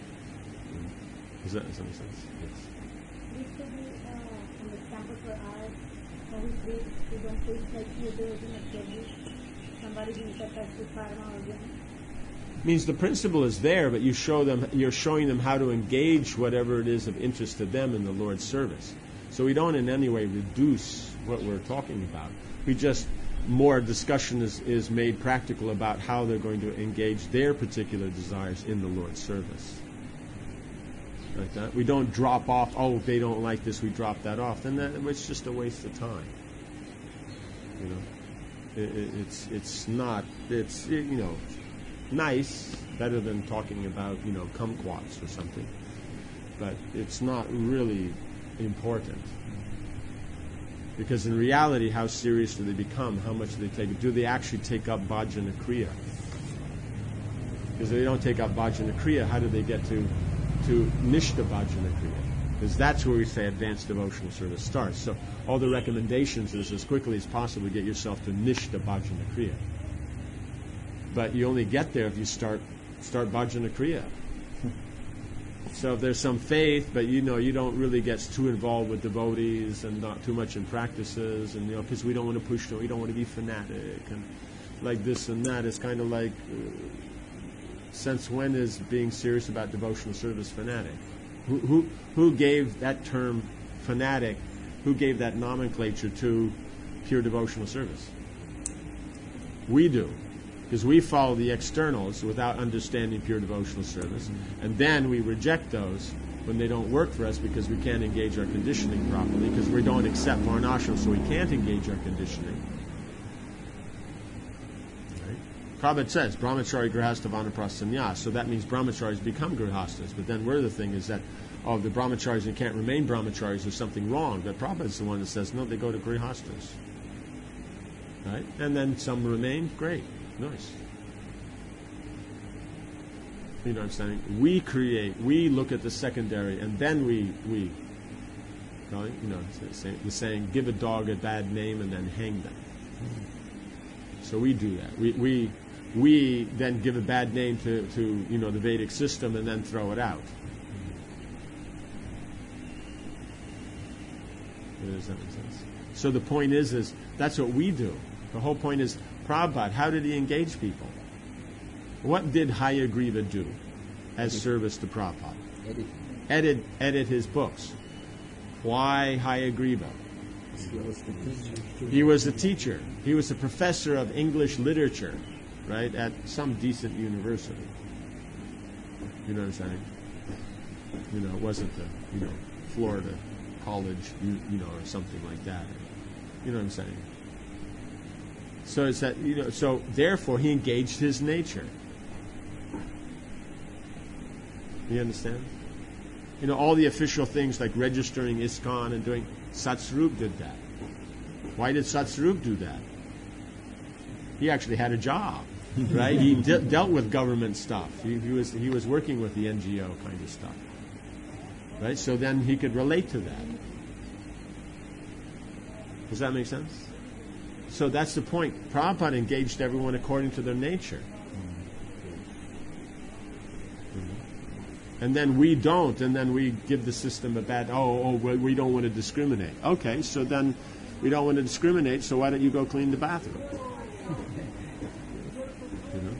Does that, does that make sense? Yes. This could be uh, an example for us how we treat, we don't treat like you do it in a service. Somebody being attached to karma again. Means the principle is there, but you show them, you're showing them how to engage whatever it is of interest to them in the Lord's service. So we don't in any way reduce what we're talking about. We just, more discussion is, is made practical about how they're going to engage their particular desires in the Lord's service. Like that. We don't drop off, oh, they don't like this, we drop that off. Then that, it's just a waste of time. You know, it, it, it's it's not, it's, it, you know, nice, better than talking about, you know, kumquats or something. But it's not really important. Because in reality, how serious do they become? How much do they take? Do they actually take up bhajana kriya? Because if they don't take up bhajana kriya, how do they get to to nishta bhajana kriya? Because that's where we say advanced devotional service starts. So all the recommendations is as quickly as possible get yourself to nishta bhajana kriya. But you only get there if you start start bhajana kriya. So if there's some faith, but you know you don't really get too involved with devotees and not too much in practices, and you know because we don't want to push them, we don't want to be fanatic and like this and that. It's kind of like, uh, since when is being serious about devotional service fanatic? Who who who gave that term fanatic? Who gave that nomenclature to pure devotional service? We do. Because we follow the externals without understanding pure devotional service. And then we reject those when they don't work for us because we can't engage our conditioning properly, because we don't accept varnashram, so we can't engage our conditioning. Right? Prabhupada says, brahmachari grihastha vanaprastha sannyas, so that means brahmacharis become grihasthas. But then where the thing is that, oh, the brahmacharis and can't remain brahmacharis, there's something wrong. But Prabhupada's the one that says, no, they go to grihasthas. Right? And then some remain, great. Nice. You know what I'm saying? We create, we look at the secondary, and then we, we you know, the saying, give a dog a bad name and then hang them. So we do that. We we we then give a bad name to, to you know, the Vedic system and then throw it out. Does that make sense? So the point is, is that's what we do. The whole point is, Prabhupada, how did he engage people? What did Hayagriva do as service to Prabhupada? Edit. Edit, edit his books. Why Hayagriva? He was the teacher. He was a teacher. He was a professor of English literature, right, at some decent university. You know what I'm saying? You know, it wasn't the, you know, Florida college, you, you know, or something like that. You know what I'm saying? So it's that, you know, so therefore he engaged his nature. You understand? You know, all the official things like registering ISKCON and doing, Satsvarup did that. Why did Satsvarup do that? He actually had a job, right? He de- dealt with government stuff. He, he was he was working with the N G O kind of stuff, right? So then he could relate to that. Does that make sense? So that's the point. Prabhupada engaged everyone according to their nature. And then we don't, and then we give the system a bad, oh, oh, we we don't want to discriminate. Okay, so then we don't want to discriminate, so why don't you go clean the bathroom? You know?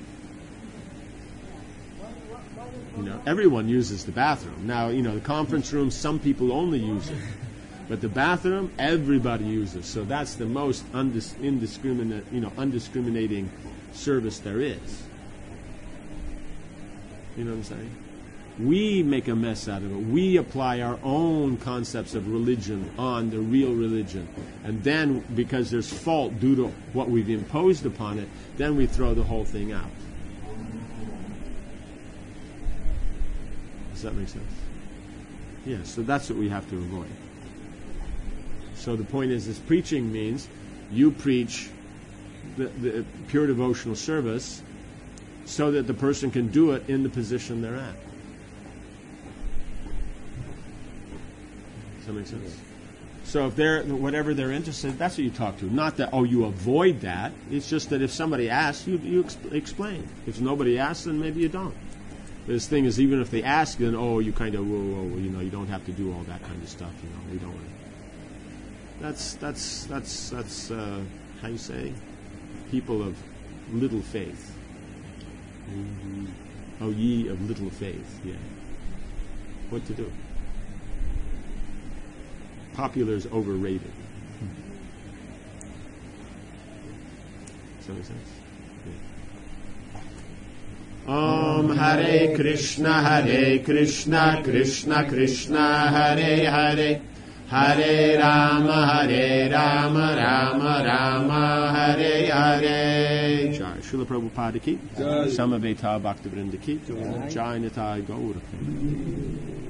You know, everyone uses the bathroom. Now, you know, the conference room, some people only use it. But the bathroom, everybody uses. So that's the most undis- indiscriminate, you know, undiscriminating service there is. You know what I'm saying? We make a mess out of it. We apply our own concepts of religion on the real religion. And then, because there's fault due to what we've imposed upon it, then we throw the whole thing out. Does that make sense? Yeah, so that's what we have to avoid. So the point is, this preaching means you preach the, the pure devotional service so that the person can do it in the position they're at. Does that make sense? So if they're, whatever they're interested, that's what you talk to. Not that, oh, you avoid that. It's just that if somebody asks, you, you exp- explain. If nobody asks, then maybe you don't. This thing is, even if they ask, then, oh, you kind of, whoa, whoa, you know, you don't have to do all that kind of stuff, you know, we don't want to. That's, that's, that's, that's, uh, how you say? People of little faith. Mm-hmm. Oh, ye of little faith, yeah. What to do? Popular is overrated. Does that make sense? Yeah. Om Hare Krishna, Hare Krishna, Krishna Krishna, Hare Hare, Hare Rama, Hare Rama, Rama Rama, Hare Hare. Jai Srila Prabhupada ki, Samaveta Bhaktivinoda ki, Jai Nitai Gaura.